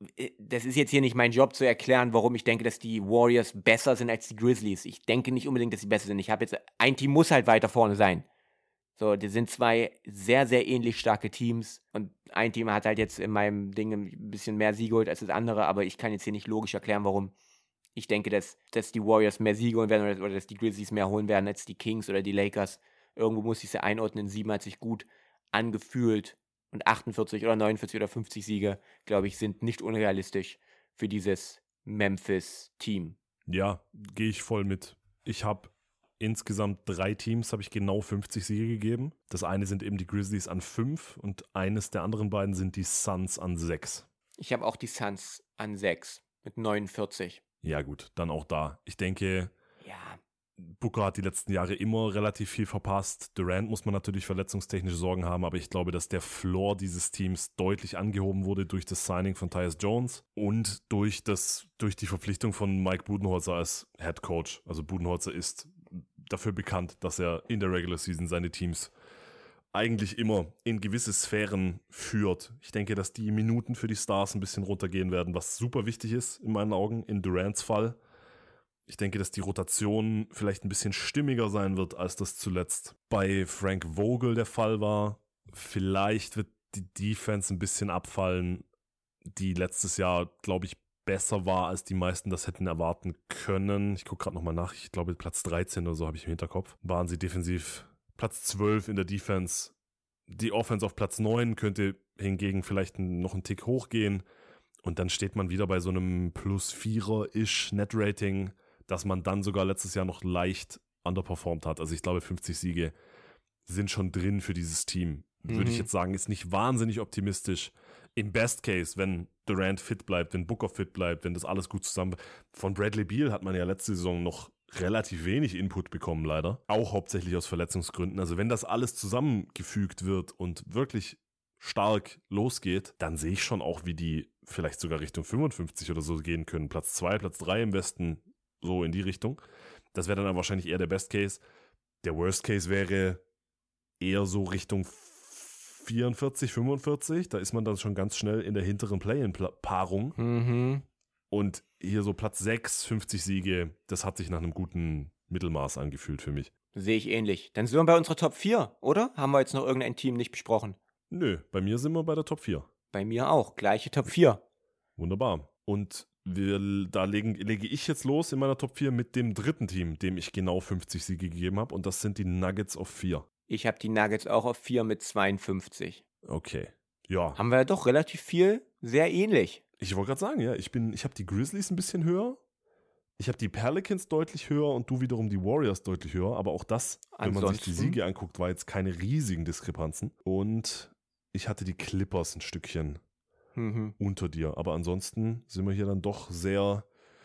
das ist jetzt hier nicht mein Job zu erklären, warum ich denke, dass die Warriors besser sind als die Grizzlies. Ich denke nicht unbedingt, dass sie besser sind. Ich habe jetzt, ein Team muss halt weiter vorne sein. So, das sind zwei sehr, sehr ähnlich starke Teams und ein Team hat halt jetzt in meinem Ding ein bisschen mehr Siege geholt als das andere, aber ich kann jetzt hier nicht logisch erklären, warum. Ich denke, dass, dass die Warriors mehr Siege holen werden oder, oder dass die Grizzlies mehr holen werden als die Kings oder die Lakers. Irgendwo muss ich sie einordnen. sieben hat sich gut angefühlt und achtundvierzig oder neunundvierzig oder fünfzig Siege, glaube ich, sind nicht unrealistisch für dieses Memphis-Team. Ja, gehe ich voll mit. Ich habe insgesamt drei Teams, habe ich genau fünfzig Siege gegeben. Das eine sind eben die Grizzlies an fünf und eines der anderen beiden sind die Suns an sechs. Ich habe auch die Suns an sechs mit neunundvierzig. Ja gut, dann auch da. Ich denke, Ja, Booker hat die letzten Jahre immer relativ viel verpasst. Durant muss man natürlich verletzungstechnische Sorgen haben, aber ich glaube, dass der Floor dieses Teams deutlich angehoben wurde durch das Signing von Tyus Jones und durch, das, durch die Verpflichtung von Mike Budenholzer als Head Coach. Also Budenholzer ist dafür bekannt, dass er in der Regular Season seine Teams eigentlich immer in gewisse Sphären führt. Ich denke, dass die Minuten für die Stars ein bisschen runtergehen werden, was super wichtig ist in meinen Augen, in Durants Fall. Ich denke, dass die Rotation vielleicht ein bisschen stimmiger sein wird, als das zuletzt bei Frank Vogel der Fall war. Vielleicht wird die Defense ein bisschen abfallen, die letztes Jahr, glaube ich, besser war, als die meisten das hätten erwarten können. Ich gucke gerade nochmal nach, ich glaube Platz dreizehn oder so habe ich im Hinterkopf. Waren sie defensiv Platz zwölf in der Defense. Die Offense auf Platz neun könnte hingegen vielleicht noch einen Tick hochgehen. Und dann steht man wieder bei so einem plus vierer-ish Net-Rating, dass man dann sogar letztes Jahr noch leicht underperformed hat. Also ich glaube, fünfzig Siege sind schon drin für dieses Team. Mhm. Würde ich jetzt sagen, ist nicht wahnsinnig optimistisch. Im Best Case, wenn Durant fit bleibt, wenn Booker fit bleibt, wenn das alles gut zusammen... Von Bradley Beal hat man ja letzte Saison noch relativ wenig Input bekommen, leider. Auch hauptsächlich aus Verletzungsgründen. Also wenn das alles zusammengefügt wird und wirklich stark losgeht, dann sehe ich schon auch, wie die vielleicht sogar Richtung fünfundfünfzig oder so gehen können. Platz zwei, Platz drei im Westen, so in die Richtung. Das wäre dann aber wahrscheinlich eher der Best Case. Der Worst Case wäre eher so Richtung vierundvierzig, fünfundvierzig. Da ist man dann schon ganz schnell in der hinteren Play-in-Paarung. Mhm. Und hier so Platz sechs, fünfzig Siege, das hat sich nach einem guten Mittelmaß angefühlt für mich. Sehe ich ähnlich. Dann sind wir bei unserer Top vier, oder? Haben wir jetzt noch irgendein Team nicht besprochen? Nö, bei mir sind wir bei der Top vier. Bei mir auch. Gleiche Top vier. Wunderbar. Und wir, da legen, lege ich jetzt los in meiner Top vier mit dem dritten Team, dem ich genau fünfzig Siege gegeben habe. Und das sind die Nuggets auf vier. Ich habe die Nuggets auch auf vier mit zweiundfünfzig. Okay. Ja. Haben wir ja doch relativ viel, sehr ähnlich. Ich wollte gerade sagen, ja, ich bin, ich habe die Grizzlies ein bisschen höher. Ich habe die Pelicans deutlich höher und du wiederum die Warriors deutlich höher. Aber auch das, wenn man sich die Siege anguckt, war jetzt keine riesigen Diskrepanzen. Und ich hatte die Clippers ein Stückchen mhm. unter dir. Aber ansonsten sind wir hier dann doch sehr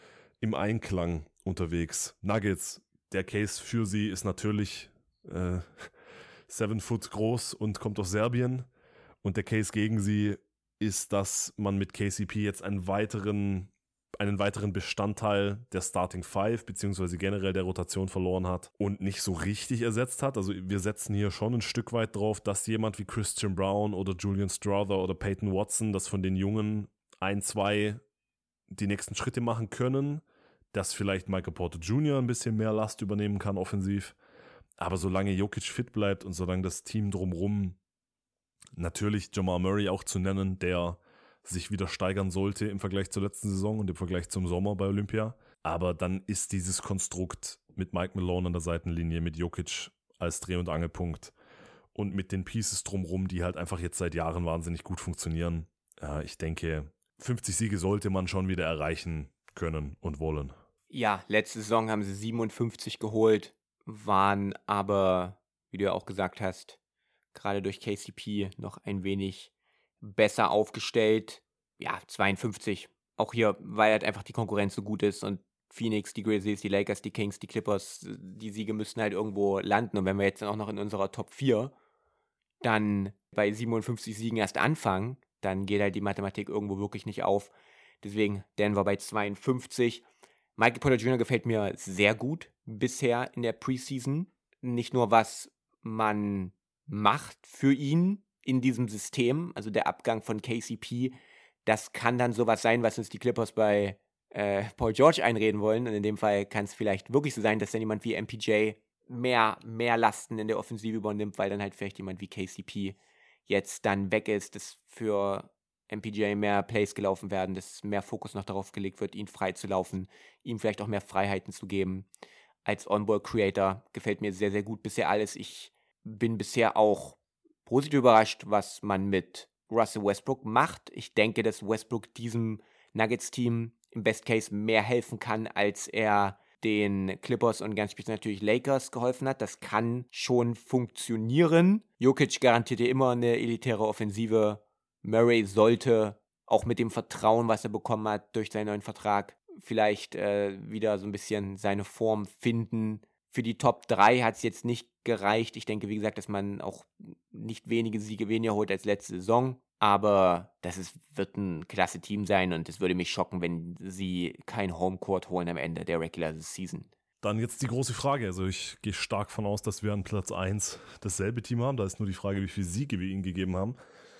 im Einklang unterwegs. Nuggets, der Case für sie ist natürlich äh, seven foot groß und kommt aus Serbien. Und der Case gegen sie ist, dass man mit K C P jetzt einen weiteren, einen weiteren Bestandteil der Starting Five beziehungsweise generell der Rotation verloren hat und nicht so richtig ersetzt hat. Also wir setzen hier schon ein Stück weit drauf, dass jemand wie Christian Brown oder Julian Strawther oder Peyton Watson, das von den Jungen ein, zwei die nächsten Schritte machen können. dass vielleicht Michael Porter Junior ein bisschen mehr Last übernehmen kann offensiv. Aber solange Jokic fit bleibt und solange das Team drumherum, natürlich Jamal Murray auch zu nennen, der sich wieder steigern sollte im Vergleich zur letzten Saison und im Vergleich zum Sommer bei Olympia. Aber dann ist dieses Konstrukt mit Mike Malone an der Seitenlinie, mit Jokic als Dreh- und Angelpunkt und mit den Pieces drumherum, die halt einfach jetzt seit Jahren wahnsinnig gut funktionieren. Äh, ich denke, fünfzig Siege sollte man schon wieder erreichen können und wollen. Ja, letzte Saison haben sie siebenundfünfzig geholt, waren aber, wie du ja auch gesagt hast, gerade durch K C P noch ein wenig besser aufgestellt. Ja, zweiundfünfzig. Auch hier, weil halt einfach die Konkurrenz so gut ist und Phoenix, die Grizzlies, die Lakers, die Kings, die Clippers, die Siege müssen halt irgendwo landen. Und wenn wir jetzt dann auch noch in unserer Top vier dann bei siebenundfünfzig Siegen erst anfangen, dann geht halt die Mathematik irgendwo wirklich nicht auf. Deswegen Denver bei zweiundfünfzig. Michael Porter Junior gefällt mir sehr gut bisher in der Preseason. Nicht nur, was man macht für ihn in diesem System, also der Abgang von K C P, das kann dann sowas sein, was uns die Clippers bei äh, Paul George einreden wollen. Und in dem Fall kann es vielleicht wirklich so sein, dass dann jemand wie M P J mehr, mehr Lasten in der Offensive übernimmt, weil dann halt vielleicht jemand wie K C P jetzt dann weg ist, dass für M P J mehr Plays gelaufen werden, dass mehr Fokus noch darauf gelegt wird, ihn frei zu laufen, ihm vielleicht auch mehr Freiheiten zu geben. Als On-Ball-Creator gefällt mir sehr, sehr gut bisher alles. Ich bin bisher auch positiv überrascht, was man mit Russell Westbrook macht. Ich denke, dass Westbrook diesem Nuggets-Team im Best Case mehr helfen kann, als er den Clippers und ganz speziell natürlich Lakers geholfen hat. Das kann schon funktionieren. Jokic garantiert dir immer eine elitäre Offensive. Murray sollte auch mit dem Vertrauen, was er bekommen hat durch seinen neuen Vertrag, vielleicht äh, wieder so ein bisschen seine Form finden. Für die Top drei hat es jetzt nicht gereicht. Ich denke, wie gesagt, dass man auch nicht wenige Siege weniger holt als letzte Saison. Aber das ist, wird ein klasse Team sein und es würde mich schocken, wenn sie kein Homecourt holen am Ende der Regular Season. Dann jetzt die große Frage. Also ich gehe stark von aus, dass wir an Platz eins dasselbe Team haben. Da ist nur die Frage, wie viele Siege wir ihnen gegeben haben.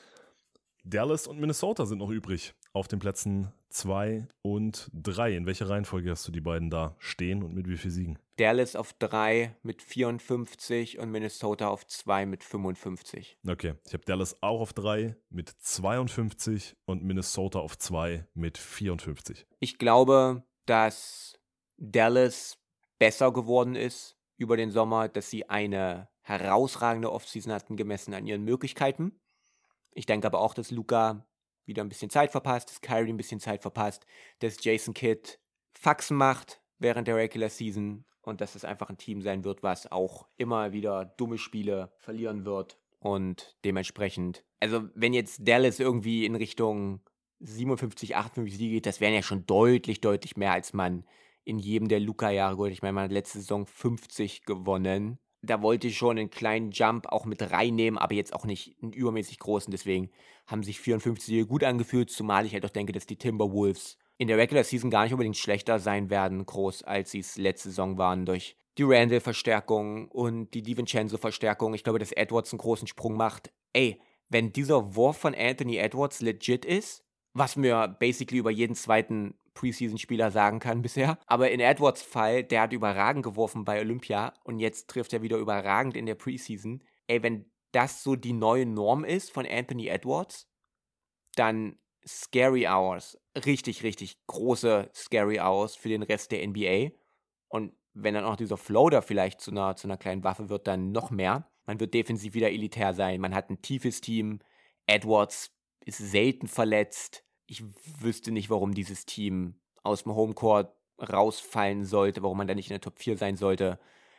Dallas und Minnesota sind noch übrig auf den Plätzen zwei und drei. In welcher Reihenfolge hast du die beiden da stehen und mit wie vielen Siegen? Dallas auf drei mit vierundfünfzig und Minnesota auf zwei mit fünfundfünfzig. Okay, ich habe Dallas auch auf drei mit zweiundfünfzig und Minnesota auf zwei mit vierundfünfzig. Ich glaube, dass Dallas besser geworden ist über den Sommer, dass sie eine herausragende Offseason hatten, gemessen an ihren Möglichkeiten. Ich denke aber auch, dass Luka wieder ein bisschen Zeit verpasst, dass Kyrie ein bisschen Zeit verpasst, dass Jason Kidd Faxen macht während der Regular Season und dass es einfach ein Team sein wird, was auch immer wieder dumme Spiele verlieren wird und dementsprechend, also wenn jetzt Dallas irgendwie in Richtung siebenundfünfzig, achtundfünfzig Siege geht, das wären ja schon deutlich, deutlich mehr, als man in jedem der Luka-Jahre geholt. Ich meine, man hat letzte Saison fünfzig gewonnen. Da wollte ich schon einen kleinen Jump auch mit reinnehmen, aber jetzt auch nicht einen übermäßig großen. Deswegen haben sich vierundfünfzig Siege gut angefühlt, zumal ich halt auch denke, dass die Timberwolves in der Regular Season gar nicht unbedingt schlechter sein werden, groß, als sie es letzte Saison waren, durch die Randall-Verstärkung und die DiVincenzo-Verstärkung. Ich glaube, dass Edwards einen großen Sprung macht. Ey, wenn dieser Wurf von Anthony Edwards legit ist, was mir basically über jeden zweiten Preseason-Spieler sagen kann bisher. Aber in Edwards Fall, der hat überragend geworfen bei Olympia und jetzt trifft er wieder überragend in der Preseason. Ey, wenn das so die neue Norm ist von Anthony Edwards, dann Scary Hours. Richtig, richtig große Scary Hours für den Rest der N B A. Und wenn dann auch dieser Floater vielleicht zu einer, zu einer kleinen Waffe wird, dann noch mehr. Man wird defensiv wieder elitär sein. Man hat ein tiefes Team. Edwards ist selten verletzt. Ich wüsste nicht, warum dieses Team aus dem Homecourt rausfallen sollte, warum man da nicht in der Top vier sein sollte.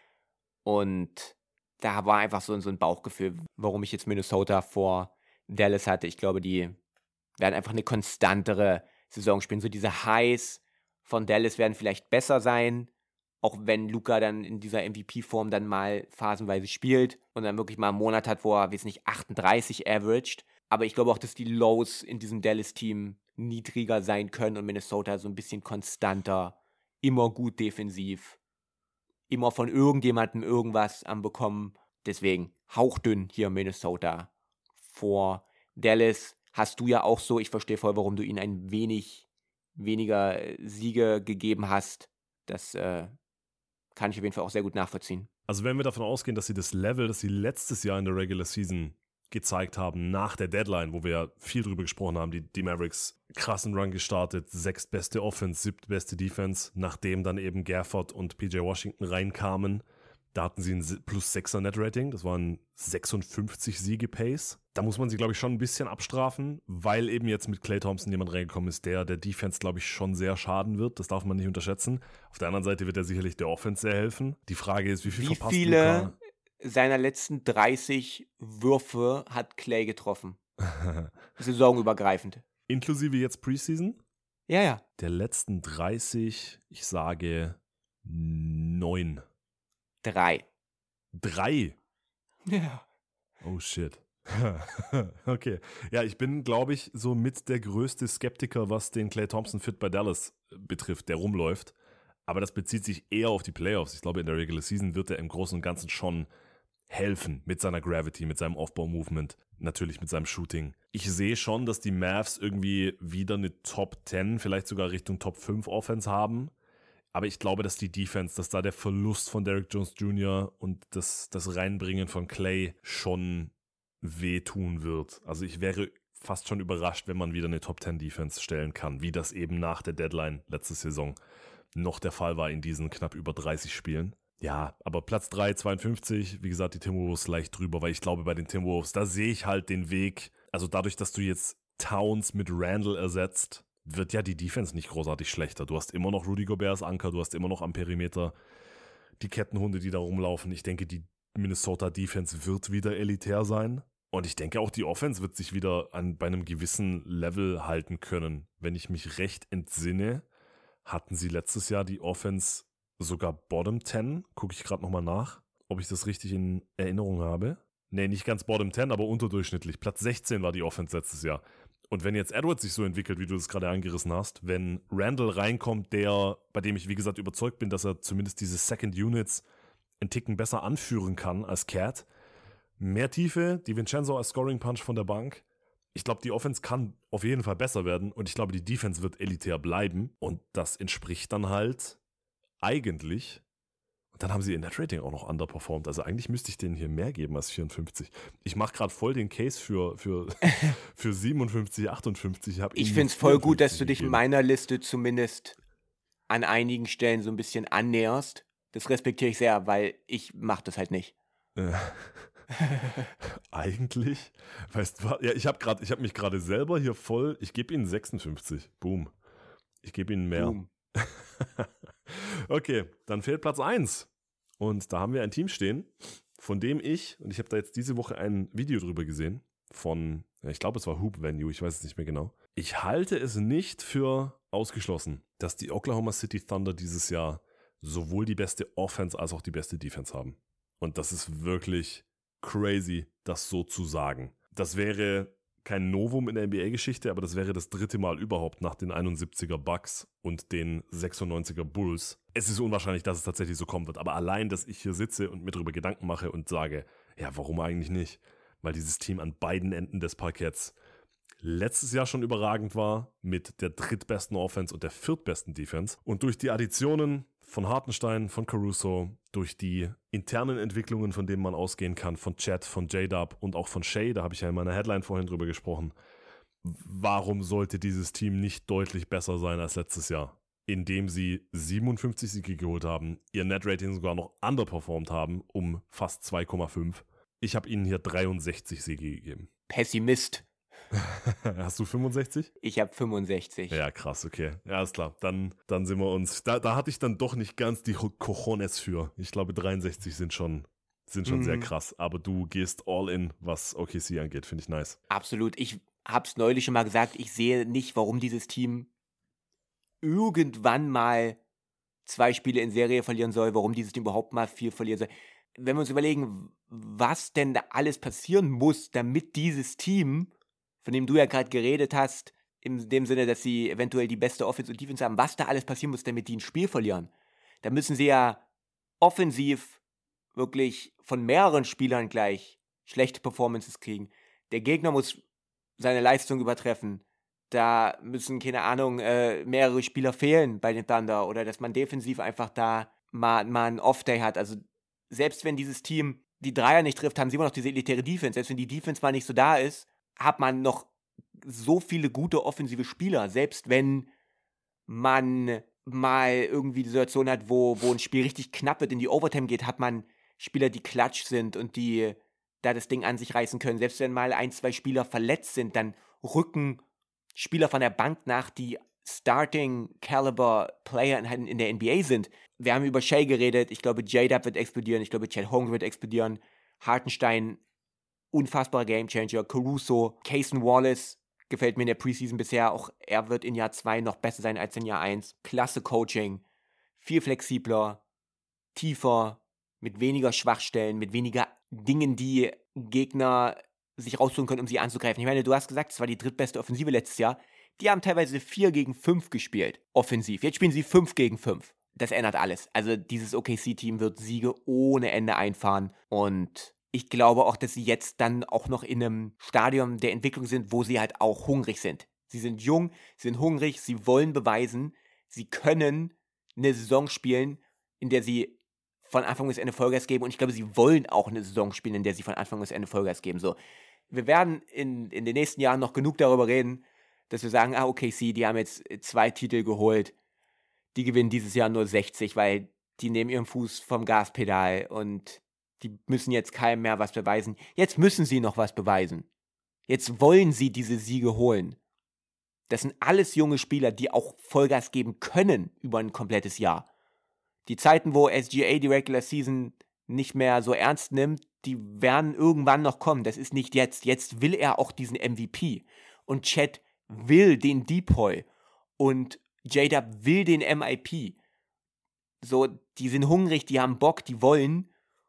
Und da war einfach so, so ein Bauchgefühl, warum ich jetzt Minnesota vor Dallas hatte. Ich glaube, die werden einfach eine konstantere Saison spielen. So diese Highs von Dallas werden vielleicht besser sein, auch wenn Luka dann in dieser M V P-Form dann mal phasenweise spielt und dann wirklich mal einen Monat hat, wo er, weiß nicht, achtunddreißig averaged. Aber ich glaube auch, dass die Lows in diesem Dallas-Team niedriger sein können und Minnesota so ein bisschen konstanter, immer gut defensiv, immer von irgendjemandem irgendwas am Bekommen. Deswegen hauchdünn hier Minnesota vor Dallas. Hast du ja auch so, ich verstehe voll, warum du ihnen ein wenig weniger Siege gegeben hast. Das äh, kann ich auf jeden Fall auch sehr gut nachvollziehen. Also wenn wir davon ausgehen, dass sie das Level, das sie letztes Jahr in der Regular Season gezeigt haben, nach der Deadline, wo wir ja viel drüber gesprochen haben, die, die Mavericks krassen Run gestartet, sechstbeste Offense, siebtbeste Defense, nachdem dann eben Gafford und P J Washington reinkamen. Da hatten sie ein plus sechser Net-Rating, das waren sechsundfünfzig Siege-Pace. Da muss man sie, glaube ich, schon ein bisschen abstrafen, weil eben jetzt mit Klay Thompson jemand reingekommen ist, der der Defense, glaube ich, schon sehr schaden wird. Das darf man nicht unterschätzen. Auf der anderen Seite wird er sicherlich der Offense sehr helfen. Die Frage ist, wie viel Wie verpasst viele Luka? seiner letzten dreißig Würfe hat Klay getroffen? Saisonübergreifend. Inklusive jetzt Preseason? Ja, ja. Der letzten dreißig, ich sage neun. Drei. Drei? Ja. Oh shit. Okay. Ja, ich bin, glaube ich, so mit der größte Skeptiker, was den Klay Thompson Fit bei Dallas betrifft, der rumläuft. Aber das bezieht sich eher auf die Playoffs. Ich glaube, in der Regular Season wird er im Großen und Ganzen schon helfen mit seiner Gravity, mit seinem Aufbau-Movement, natürlich mit seinem Shooting. Ich sehe schon, dass die Mavs irgendwie wieder eine Top zehn, vielleicht sogar Richtung Top fünf Offense haben. Aber ich glaube, dass die Defense, dass da der Verlust von Derrick Jones Junior und das, das Reinbringen von Klay schon wehtun wird. Also ich wäre fast schon überrascht, wenn man wieder eine Top zehn Defense stellen kann, wie das eben nach der Deadline letzte Saison noch der Fall war in diesen knapp über dreißig Spielen. Ja, aber Platz drei, zweiundfünfzig, wie gesagt, die Timberwolves leicht drüber, weil ich glaube, bei den Timberwolves, da sehe ich halt den Weg, also dadurch, dass du jetzt Towns mit Randall ersetzt, wird ja die Defense nicht großartig schlechter. Du hast immer noch Rudy Gobert als Anker, du hast immer noch am Perimeter die Kettenhunde, die da rumlaufen. Ich denke, die Minnesota Defense wird wieder elitär sein. Und ich denke auch, die Offense wird sich wieder an, bei einem gewissen Level halten können. Wenn ich mich recht entsinne, hatten sie letztes Jahr die Offense sogar Bottom zehn. Gucke ich gerade nochmal nach, ob ich das richtig in Erinnerung habe. Nee, nicht ganz Bottom zehn, aber unterdurchschnittlich. Platz sechzehn war die Offense letztes Jahr. Und wenn jetzt Edwards sich so entwickelt, wie du das gerade angerissen hast, wenn Randall reinkommt, der, bei dem ich wie gesagt überzeugt bin, dass er zumindest diese Second Units einen Ticken besser anführen kann als Cat, mehr Tiefe, die Vincenzo als Scoring Punch von der Bank. Ich glaube, die Offense kann auf jeden Fall besser werden und ich glaube, die Defense wird elitär bleiben und das entspricht dann halt eigentlich, und dann haben sie ihr Net-Rating auch noch underperformed, also eigentlich müsste ich denen hier mehr geben als vierundfünfzig. Ich mache gerade voll den Case für, für, für siebenundfünfzig, achtundfünfzig. Ich, ich finde es voll gut, dass du dich in meiner Liste zumindest an einigen Stellen so ein bisschen annäherst. Das respektiere ich sehr, weil ich mache das halt nicht. Eigentlich, weißt du, ja, ich habe gerade, ich habe mich gerade selber hier voll, ich gebe ihnen sechsundfünfzig. Boom. Ich gebe ihnen mehr. Boom. Okay, dann fehlt Platz eins. Und da haben wir ein Team stehen, von dem ich, und ich habe da jetzt diese Woche ein Video drüber gesehen, von, ich glaube es war Hoop Venue, ich weiß es nicht mehr genau. Ich halte es nicht für ausgeschlossen, dass die Oklahoma City Thunder dieses Jahr sowohl die beste Offense als auch die beste Defense haben. Und das ist wirklich crazy, das so zu sagen. Das wäre kein Novum in der N B A-Geschichte, aber das wäre das dritte Mal überhaupt nach den einundsiebziger Bucks und den sechsundneunziger Bulls. Es ist unwahrscheinlich, dass es tatsächlich so kommen wird, aber allein, dass ich hier sitze und mir darüber Gedanken mache und sage, ja, warum eigentlich nicht? Weil dieses Team an beiden Enden des Parketts letztes Jahr schon überragend war, mit der drittbesten Offense und der viertbesten Defense. Und durch die Additionen von Hartenstein, von Caruso, durch die internen Entwicklungen, von denen man ausgehen kann, von Chet, von J-Dub und auch von Shea, da habe ich ja in meiner Headline vorhin drüber gesprochen, warum sollte dieses Team nicht deutlich besser sein als letztes Jahr? Indem sie siebenundfünfzig Siege geholt haben, ihr Net-Rating sogar noch underperformed haben um fast zwei Komma fünf. Ich habe ihnen hier dreiundsechzig Siege gegeben. Pessimist. Hast du fünfundsechzig? Ich habe fünfundsechzig. Ja, krass, okay. Ja, ist klar. Dann, dann sind wir uns. Da, da hatte ich dann doch nicht ganz die Cojones für. Ich glaube, dreiundsechzig sind schon, sind schon mhm. sehr krass. Aber du gehst all in, was O K C angeht. Finde ich nice. Absolut. Ich habe es neulich schon mal gesagt. Ich sehe nicht, warum dieses Team irgendwann mal zwei Spiele in Serie verlieren soll. Warum dieses Team überhaupt mal viel verlieren soll. Wenn wir uns überlegen, was denn da alles passieren muss, damit dieses Team, von dem du ja gerade geredet hast, in dem Sinne, dass sie eventuell die beste Offense und Defense haben, was da alles passieren muss, damit die ein Spiel verlieren. Da müssen sie ja offensiv wirklich von mehreren Spielern gleich schlechte Performances kriegen. Der Gegner muss seine Leistung übertreffen. da müssen, keine Ahnung, äh, mehrere Spieler fehlen bei den Thunder oder dass man defensiv einfach da mal, mal einen Off-Day hat. Also selbst wenn dieses Team die Dreier nicht trifft, haben sie immer noch diese elitäre Defense. Selbst wenn die Defense mal nicht so da ist, hat man noch so viele gute offensive Spieler. Selbst wenn man mal irgendwie die Situation hat, wo, wo ein Spiel richtig knapp wird, in die Overtime geht, hat man Spieler, die klatsch sind und die da das Ding an sich reißen können. Selbst wenn mal ein, zwei Spieler verletzt sind, dann rücken Spieler von der Bank nach, die Starting-Caliber-Player in, in der N B A sind. Wir haben über Shea geredet. Ich glaube, J-Dub wird explodieren. Ich glaube, Chet Holmgren wird explodieren. Hartenstein, unfassbarer Gamechanger. Caruso, Cason Wallace, gefällt mir in der Preseason bisher. Auch er wird in Jahr zwei noch besser sein als in Jahr eins. Klasse Coaching. Viel flexibler, tiefer, mit weniger Schwachstellen, mit weniger Dingen, die Gegner sich raussuchen können, um sie anzugreifen. Ich meine, du hast gesagt, es war die drittbeste Offensive letztes Jahr. Die haben teilweise vier gegen fünf gespielt, offensiv. Jetzt spielen sie fünf gegen fünf. Das ändert alles. Also dieses O K C-Team wird Siege ohne Ende einfahren. Und ich glaube auch, dass sie jetzt dann auch noch in einem Stadium der Entwicklung sind, wo sie halt auch hungrig sind. Sie sind jung, sie sind hungrig, sie wollen beweisen, sie können eine Saison spielen, in der sie von Anfang bis Ende Vollgas geben. Und ich glaube, sie wollen auch eine Saison spielen, in der sie von Anfang bis Ende Vollgas geben. So, wir werden in, in den nächsten Jahren noch genug darüber reden, dass wir sagen, ah, O K C, die haben jetzt zwei Titel geholt, die gewinnen dieses Jahr nur sechzig, weil die nehmen ihren Fuß vom Gaspedal und die müssen jetzt keinem mehr was beweisen. Jetzt müssen sie noch was beweisen. Jetzt wollen sie diese Siege holen. Das sind alles junge Spieler, die auch Vollgas geben können über ein komplettes Jahr. Die Zeiten, wo S G A die Regular Season nicht mehr so ernst nimmt, die werden irgendwann noch kommen. Das ist nicht jetzt. Jetzt will er auch diesen M V P. Und Chet will den Depoy. Und J-Dub will den M I P. So, die sind hungrig, die haben Bock, die wollen.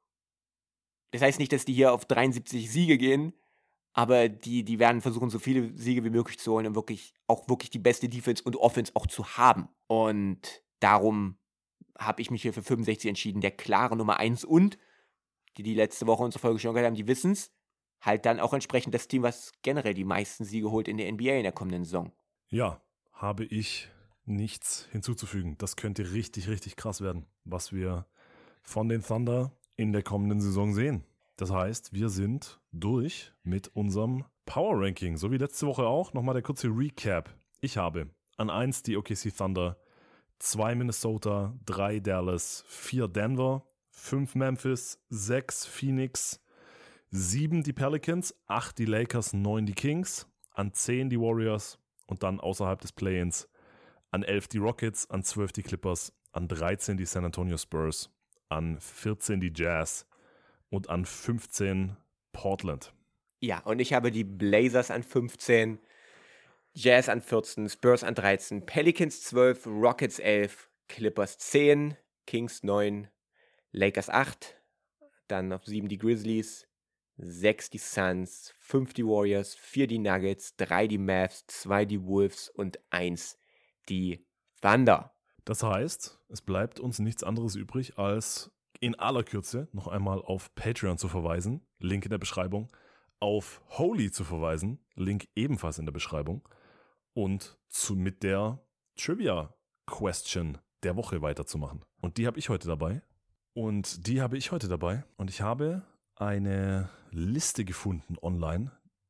Das heißt nicht, dass die hier auf dreiundsiebzig Siege gehen, aber die, die werden versuchen, so viele Siege wie möglich zu holen und wirklich auch wirklich die beste Defense und Offense auch zu haben. Und darum habe ich mich hier für fünfundsechzig entschieden, der klare Nummer eins und, die die letzte Woche unsere Folge schon gehört haben, die wissen es, halt dann auch entsprechend das Team, was generell die meisten Siege holt in der N B A in der kommenden Saison. Ja, habe ich nichts hinzuzufügen. Das könnte richtig, richtig krass werden, was wir von den Thunder in der kommenden Saison sehen. Das heißt, wir sind durch mit unserem Power Ranking, so wie letzte Woche auch. Nochmal der kurze Recap. Ich habe an eins die O K C Thunder, zwei Minnesota, drei Dallas, vier Denver, fünf Memphis, sechs Phoenix, sieben die Pelicans, acht die Lakers, neun die Kings, an zehn die Warriors und dann außerhalb des Play-ins an elf die Rockets, an zwölf die Clippers, an dreizehn die San Antonio Spurs, an vierzehn die Jazz und an fünfzehn Portland. Ja, und ich habe die Blazers an fünfzehn, Jazz an vierzehn, Spurs an dreizehn, Pelicans zwölf, Rockets elf, Clippers zehn, Kings neun, Lakers acht, dann auf sieben die Grizzlies, sechs die Suns, fünf die Warriors, vier die Nuggets, drei die Mavs, zwei die Wolves und eins die Thunder. Das heißt, es bleibt uns nichts anderes übrig, als in aller Kürze noch einmal auf Patreon zu verweisen, Link in der Beschreibung, auf Holy zu verweisen, Link ebenfalls in der Beschreibung und zu, mit der Trivia-Question der Woche weiterzumachen. Und die habe ich heute dabei. Und die habe ich heute dabei. Und ich habe eine Liste gefunden online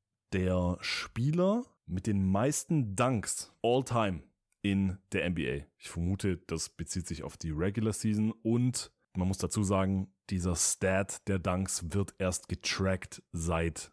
der Spieler mit den meisten Dunks all time in der N B A. Ich vermute, das bezieht sich auf die Regular Season und man muss dazu sagen, dieser Stat der Dunks wird erst getrackt seit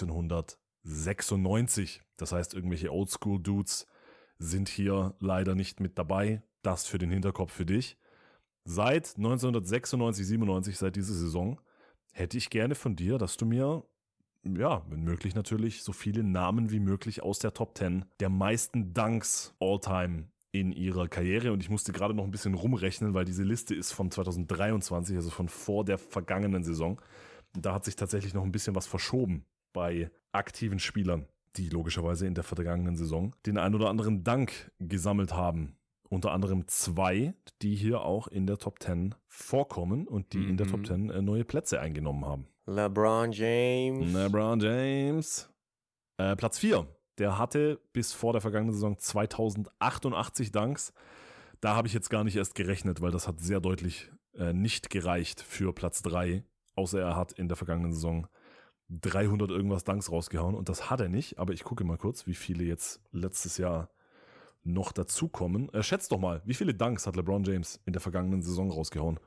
neunzehnhundertsechsundneunzig. Das heißt, irgendwelche Oldschool-Dudes sind hier leider nicht mit dabei. Das für den Hinterkopf für dich. Seit neunzehnhundertsechsundneunzig, siebenundneunzig, seit dieser Saison, hätte ich gerne von dir, dass du mir, ja, wenn möglich natürlich, so viele Namen wie möglich aus der Top zehn der meisten Dunks all-time in ihrer Karriere. Und ich musste gerade noch ein bisschen rumrechnen, weil diese Liste ist von zweitausenddreiundzwanzig, also von vor der vergangenen Saison. Und da hat sich tatsächlich noch ein bisschen was verschoben bei aktiven Spielern, die logischerweise in der vergangenen Saison den ein oder anderen Dunk gesammelt haben. Unter anderem zwei, die hier auch in der Top zehn vorkommen und die mhm. in der Top zehn neue Plätze eingenommen haben. LeBron James. LeBron James. Äh, Platz vier. der hatte bis vor der vergangenen Saison zweitausendachtzig Dunks. Da habe ich jetzt gar nicht erst gerechnet, weil das hat sehr deutlich äh, nicht gereicht für Platz drei, außer er hat in der vergangenen Saison dreihundert irgendwas Dunks rausgehauen und das hat er nicht, aber ich gucke mal kurz, wie viele jetzt letztes Jahr noch dazukommen. Äh, schätzt doch mal, wie viele Dunks hat LeBron James in der vergangenen Saison rausgehauen?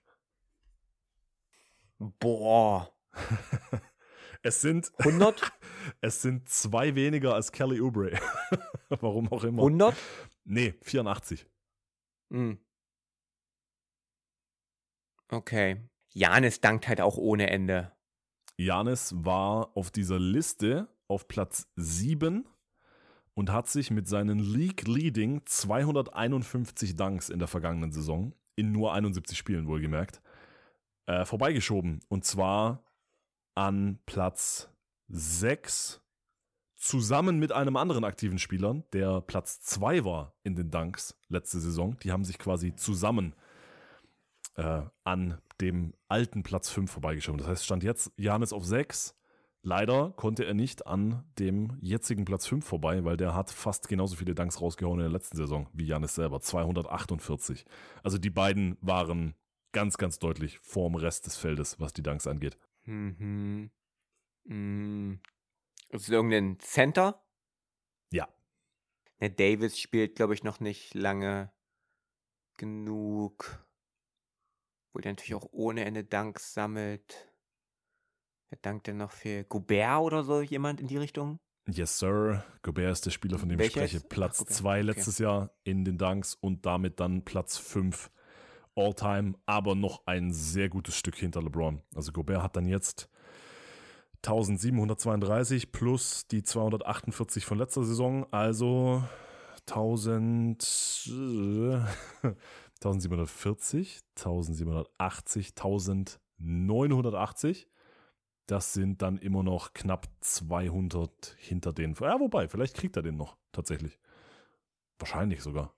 Boah. Es sind hundert? Es sind zwei weniger als Kelly Oubre. Warum auch immer. hundert? Nee, vierundachtzig. Hm. Okay. Giannis dankt halt auch ohne Ende. Giannis war auf dieser Liste auf Platz sieben und hat sich mit seinen League-Leading zweihunderteinundfünfzig Dunks in der vergangenen Saison, in nur einundsiebzig Spielen wohlgemerkt, äh, vorbeigeschoben. Und zwar an Platz sechs, zusammen mit einem anderen aktiven Spieler, der Platz zwei war in den Dunks letzte Saison. Die haben sich quasi zusammen äh, an dem alten Platz fünf vorbeigeschoben. Das heißt, stand jetzt Giannis auf sechs. Leider konnte er nicht an dem jetzigen Platz fünf vorbei, weil der hat fast genauso viele Dunks rausgehauen in der letzten Saison wie Giannis selber, zweihundertachtundvierzig. Also die beiden waren ganz, ganz deutlich vorm Rest des Feldes, was die Dunks angeht. Mhm. Mhm. Ist es irgendein Center? Ja. Der Davis spielt, glaube ich, noch nicht lange genug. Wo der natürlich auch ohne Ende Dunks sammelt. Wer dankt denn noch für Gobert oder so, jemand in die Richtung? Yes, Sir. Gobert ist der Spieler, von dem Welcher ich spreche. ist? Platz Ach, Gobert, zwei okay. letztes Jahr in den Dunks und damit dann Platz fünf All-Time, aber noch ein sehr gutes Stück hinter LeBron. Also Gobert hat dann jetzt eintausendsiebenhundertzweiunddreißig plus die zweihundertachtundvierzig von letzter Saison, also tausend, äh, eintausendsiebenhundertvierzig, eintausendsiebenhundertachtzig, eintausendneunhundertachtzig. Das sind dann immer noch knapp zweihundert hinter denen. Ja, wobei, vielleicht kriegt er den noch tatsächlich. Wahrscheinlich sogar.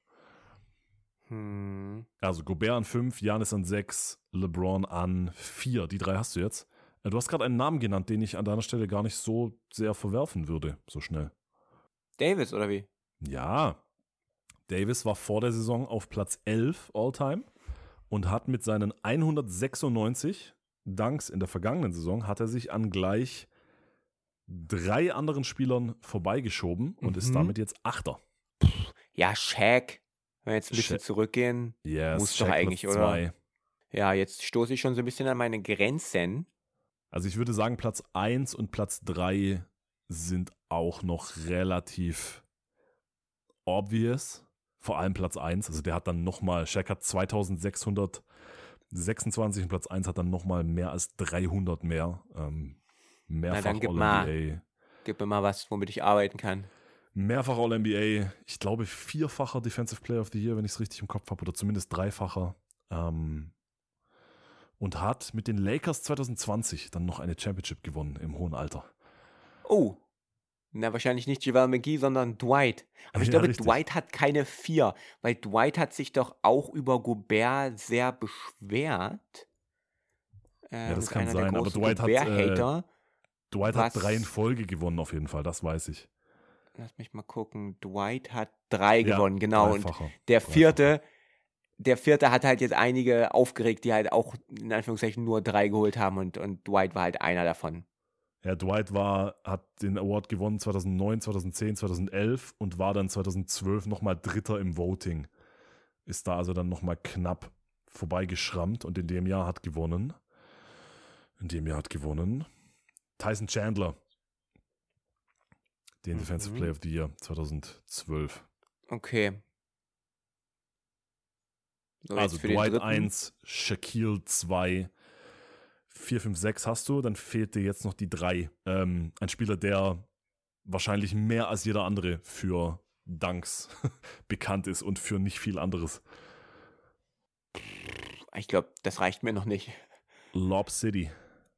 Hm. Also Gobert an fünf, Giannis an sechs, LeBron an vier. Die drei hast du jetzt. Du hast gerade einen Namen genannt, den ich an deiner Stelle gar nicht so sehr verwerfen würde, so schnell. Davis, oder wie? Ja, Davis war vor der Saison auf Platz elf All-Time und hat mit seinen hundertsechsundneunzig Dunks in der vergangenen Saison, hat er sich an gleich drei anderen Spielern vorbeigeschoben und Mhm. ist damit jetzt Achter. Ja, Shaq. Wenn wir jetzt ein bisschen Shaq. zurückgehen. Yes, Muss doch Shaq eigentlich, Platz oder? zwei. Ja, jetzt stoße ich schon so ein bisschen an meine Grenzen. Also ich würde sagen, Platz eins und Platz drei sind auch noch relativ obvious. Vor allem Platz eins, also der hat dann nochmal, Shaq hat zweitausendsechshundertsechsundzwanzig und Platz eins hat dann nochmal mehr als dreihundert mehr. Ähm, mehrfach dann gib All-N B A. Gib mir mal was, womit ich arbeiten kann. Mehrfach All-N B A, ich glaube vierfacher Defensive Player of the Year, wenn ich es richtig im Kopf habe, oder zumindest dreifacher. Ähm, und hat mit den Lakers zweitausendzwanzig dann noch eine Championship gewonnen im hohen Alter. Oh. Na, wahrscheinlich nicht JaVale McGee, sondern Dwight. Aber ich Ja, glaube, richtig. Dwight hat keine vier, weil Dwight hat sich doch auch über Gobert sehr beschwert. Ähm, Ja, das ist kann einer sein, der aber großen Dwight hat, äh, Gobert-Hater. Dwight Was- hat drei in Folge gewonnen auf jeden Fall, das weiß ich. Lass mich mal gucken. Dwight hat drei Ja, gewonnen, genau. Und dreifacher, der dreifacher. vierte, der vierte hat halt jetzt einige aufgeregt, die halt auch in Anführungszeichen nur drei geholt haben und, und Dwight war halt einer davon. Ja, Dwight war, hat den Award gewonnen zweitausendneun, zweitausendzehn, zweitausendelf und war dann zweitausendzwölf nochmal Dritter im Voting. Ist da also dann nochmal knapp vorbeigeschrammt und in dem Jahr hat gewonnen. In dem Jahr hat gewonnen Tyson Chandler. Den Mhm. Defensive Player of the Year zweitausendzwölf. Okay. So, jetzt Also für den Dwight dritten. eins, Shaquille zwei, vier, fünf, sechs hast du, dann fehlt dir jetzt noch die drei. Ähm, ein Spieler, der wahrscheinlich mehr als jeder andere für Dunks bekannt ist und für nicht viel anderes. Ich glaube, das reicht mir noch nicht. Lob City,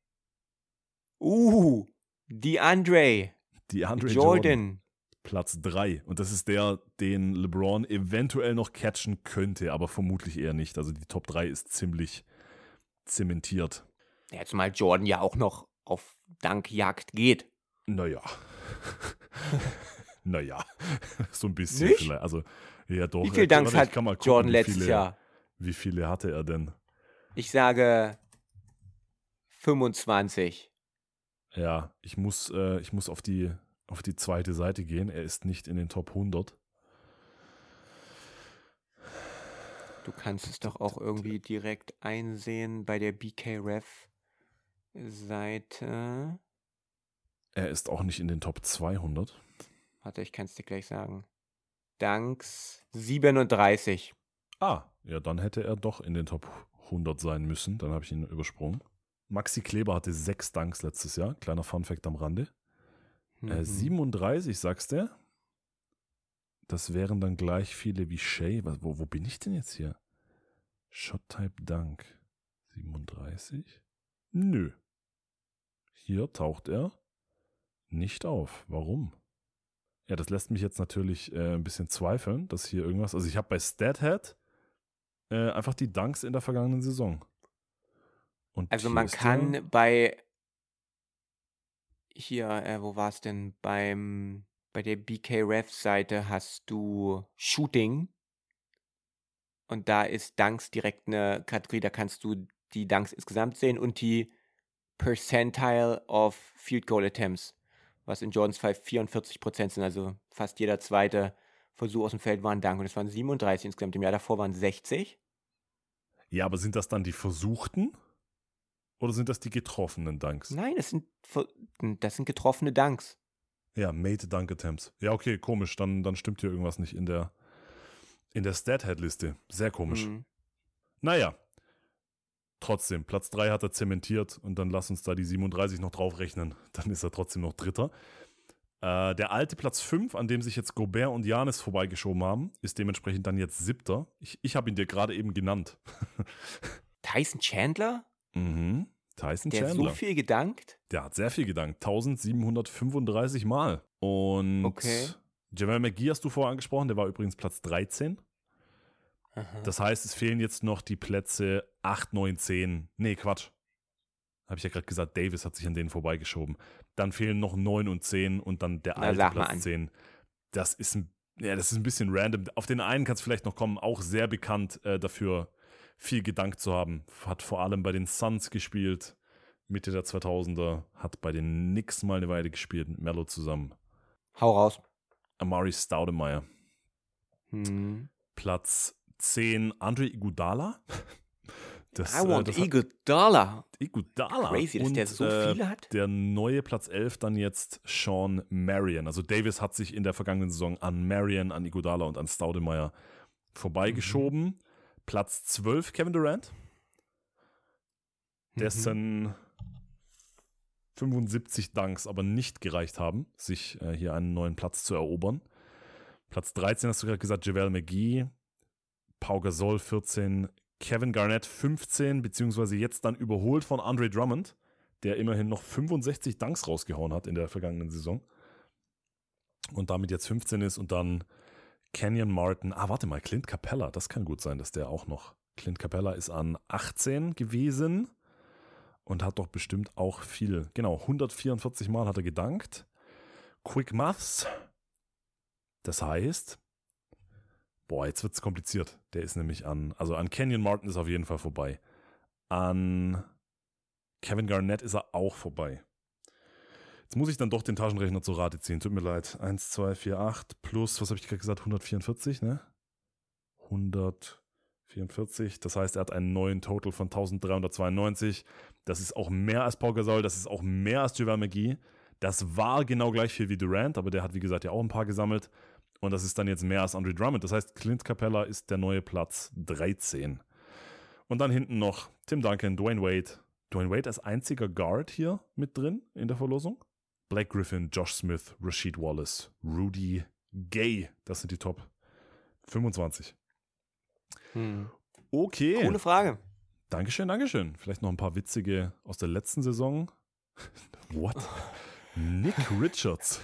Uh, DeAndre die Andre Jordan. Jordan, Platz drei. Und das ist der, den LeBron eventuell noch catchen könnte, aber vermutlich eher nicht. Also die Top drei ist ziemlich zementiert. Ja, zumal Jordan ja auch noch auf Dankjagd geht. Naja. Naja, so ein bisschen Nicht? vielleicht. Also, ja doch. Wie viele äh, Dunks warte, ich hat kann mal gucken, Jordan wie letztes viele, Jahr? Wie viele hatte er denn? Ich sage fünfundzwanzig. Ja, ich muss, äh, ich muss auf die, auf die zweite Seite gehen. Er ist nicht in den Top hundert. Du kannst es doch auch irgendwie direkt einsehen bei der B K-Ref-Seite. Er ist auch nicht in den Top zweihundert. Warte, ich kann es dir gleich sagen. Dunks siebenunddreißig. Ah, ja, dann hätte er doch in den Top hundert sein müssen. Dann habe ich ihn übersprungen. Maxi Kleber hatte sechs Dunks letztes Jahr. Kleiner Funfact am Rande. Mhm. Äh, siebenunddreißig, sagst du? Das wären dann gleich viele wie Shea. Was, wo, wo bin ich denn jetzt hier? Shot-Type Dunk. siebenunddreißig? Nö. Hier taucht er nicht auf. Warum? Ja, das lässt mich jetzt natürlich äh, ein bisschen zweifeln, dass hier irgendwas... Also ich habe bei StatHead äh, einfach die Dunks in der vergangenen Saison. Und Also hier man ist kann der- bei hier, äh, wo war es denn? Beim bei der B K-Ref-Seite hast du Shooting und da ist Dunks direkt eine Kategorie, da kannst du die Dunks insgesamt sehen und die Percentile of Field Goal Attempts, was in Jordans Fall vierundvierzig Prozent sind, also fast jeder zweite Versuch aus dem Feld war ein Dunk und es waren siebenunddreißig insgesamt. Im Jahr davor waren sechzig. Ja, aber sind das dann die versuchten? Oder sind das die getroffenen Dunks? Nein, das sind, ver- das sind getroffene Dunks. Ja, Made Dunk Attempts. Ja, okay, komisch. Dann, dann stimmt hier irgendwas nicht in der, in der Stat-Head-Liste. Sehr komisch. Mhm. Naja, trotzdem, Platz drei hat er zementiert und dann lass uns da die siebenunddreißig noch draufrechnen. Dann ist er trotzdem noch Dritter. Äh, der alte Platz fünf, an dem sich jetzt Gobert und Giannis vorbeigeschoben haben, ist dementsprechend dann jetzt Siebter. Ich, ich habe ihn dir gerade eben genannt. Tyson Chandler, mhm. Tyson der Chandler. so viel gedankt. Der hat sehr viel gedankt. eintausendsiebenhundertfünfunddreißig Mal. Und Okay. JaVale McGee hast du vorher angesprochen, der war übrigens Platz dreizehn. Aha. Das heißt, es fehlen jetzt noch die Plätze acht, neun, zehn. Nee, Quatsch. Habe ich ja gerade gesagt, Davis hat sich an denen vorbeigeschoben. Dann fehlen noch neun und zehn und dann der Na, alte sag mal Platz an. zehn. Das ist ein, ja, das ist ein bisschen random. Auf den einen kann es vielleicht noch kommen, auch sehr bekannt äh, dafür, viel gedankt zu haben. Hat vor allem bei den Suns gespielt, Mitte der zweitausender, hat bei den Knicks mal eine Weile gespielt, mit Melo zusammen. Hau raus. Amari Stoudemire. Hm. Platz zehn, Andre Iguodala. Das, I want äh, das hat- Iguodala. Iguodala. Crazy, dass Und, der so äh, viele hat. Der neue Platz elf dann jetzt Sean Marion. Also Davis hat sich in der vergangenen Saison an Marion, an Iguodala und an Stoudemire vorbeigeschoben. Mhm. Platz zwölf Kevin Durant. Dessen fünfundsiebzig Dunks aber nicht gereicht haben, sich äh, hier einen neuen Platz zu erobern. Platz dreizehn hast du gerade gesagt, JaVale McGee. Pau Gasol vierzehn, Kevin Garnett fünfzehn, beziehungsweise jetzt dann überholt von Andre Drummond, der immerhin noch fünfundsechzig Dunks rausgehauen hat in der vergangenen Saison. Und damit jetzt fünfzehn ist und dann Kenyon Martin. Ah, warte mal, Clint Capella, das kann gut sein, dass der auch noch. Clint Capella ist an achtzehn gewesen und hat doch bestimmt auch viel, genau, hundertvierundvierzig Mal hat er gedankt. Quick Maths. Das heißt, boah, jetzt wird's kompliziert. Der ist nämlich an, also an Kenyon Martin ist auf jeden Fall vorbei. An Kevin Garnett ist er auch vorbei. Jetzt muss ich dann doch den Taschenrechner zur Rate ziehen. Tut mir leid. eins, zwei, vier, acht plus, was habe ich gerade gesagt, hundertvierundvierzig, ne? hundertvierundvierzig. Das heißt, er hat einen neuen Total von dreizehnhundertzweiundneunzig. Das ist auch mehr als Pau Gasol, das ist auch mehr als JaVale McGee. Das war genau gleich viel wie Durant, aber der hat, wie gesagt, ja auch ein paar gesammelt. Und das ist dann jetzt mehr als Andre Drummond. Das heißt, Clint Capella ist der neue Platz dreizehn. Und dann hinten noch Tim Duncan, Dwayne Wade. Dwayne Wade als einziger Guard hier mit drin in der Verlosung. Blake Griffin, Josh Smith, Rasheed Wallace, Rudy Gay. Das sind die Top fünfundzwanzig. Hm. Okay. Coole Frage. Dankeschön, Dankeschön. Vielleicht noch ein paar witzige aus der letzten Saison. What? Nick Richards.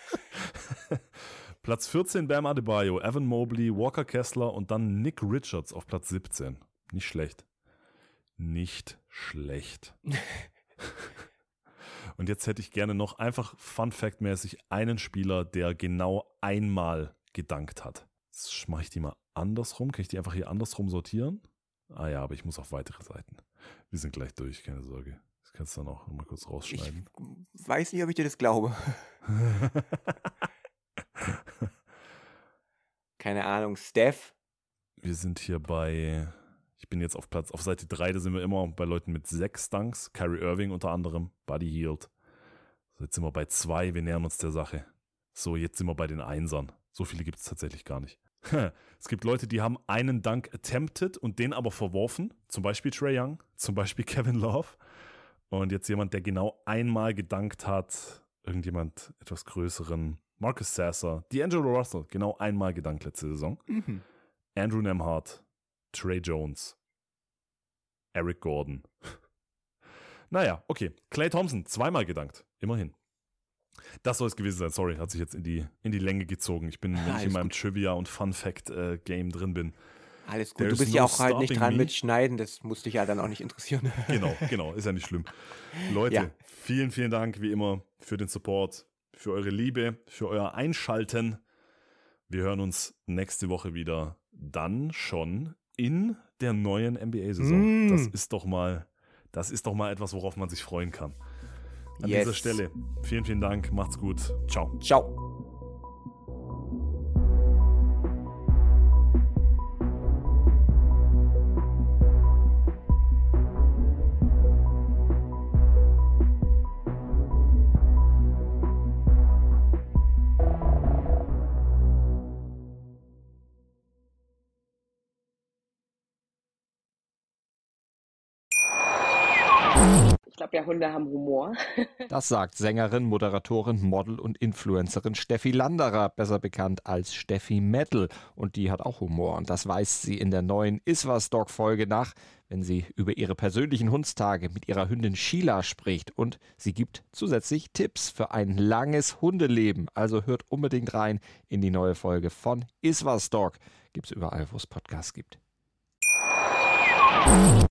Platz vierzehn Bam Adebayo, Evan Mobley, Walker Kessler und dann Nick Richards auf Platz siebzehn. Nicht schlecht. Nicht schlecht. Und jetzt hätte ich gerne noch einfach Fun-Fact-mäßig einen Spieler, der genau einmal gedankt hat. Jetzt mache ich die mal andersrum. Kann ich die einfach hier andersrum sortieren? Ah ja, aber ich muss auf weitere Seiten. Wir sind gleich durch, keine Sorge. Das kannst du dann auch mal kurz rausschneiden. Ich weiß nicht, ob ich dir das glaube. Keine Ahnung, Steph? Wir sind hier bei, ich bin jetzt auf Platz, auf Seite drei, da sind wir immer bei Leuten mit sechs Dunks. Kyrie Irving unter anderem, Buddy Hield. So, jetzt sind wir bei zwei, wir nähern uns der Sache. So, jetzt sind wir bei den Einsern. So viele gibt es tatsächlich gar nicht. Es gibt Leute, die haben einen Dunk attempted und den aber verworfen. Zum Beispiel Trae Young, zum Beispiel Kevin Love. Und jetzt jemand, der genau einmal gedankt hat. Irgendjemand etwas größeren. Marcus Sasser, D'Angelo Russell, genau einmal gedankt letzte Saison. Mhm. Andrew Nembhard, Trey Jones, Eric Gordon. Naja, okay. Klay Thompson, zweimal gedankt. Immerhin. Das soll es gewesen sein. Sorry, hat sich jetzt in die, in die Länge gezogen. Ich bin, wenn Alles ich in meinem gut. Trivia- und Fun-Fact-Game drin bin. Alles gut, There's du bist ja no auch halt nicht stopping dran me. mit Schneiden, das muss dich ja dann auch nicht interessieren. Genau, genau, ist ja nicht schlimm. Leute, Ja. vielen, vielen Dank wie immer für den Support, für eure Liebe, für euer Einschalten. Wir hören uns nächste Woche wieder, dann schon in der neuen N B A-Saison. Mm. Das ist doch mal, das ist doch mal etwas, worauf man sich freuen kann. An Yes. dieser Stelle, vielen, vielen Dank, macht's gut, ciao. Ciao. Ich glaube ja, Hunde haben Humor. Das sagt Sängerin, Moderatorin, Model und Influencerin Steffi Landerer, besser bekannt als Steffi Metal. Und die hat auch Humor. Und das weist sie in der neuen Iswas-Dog-Folge nach, wenn sie über ihre persönlichen Hundstage mit ihrer Hündin Sheila spricht. Und sie gibt zusätzlich Tipps für ein langes Hundeleben. Also hört unbedingt rein in die neue Folge von Iswas-Dog. Gibt's überall, wo es Podcasts gibt.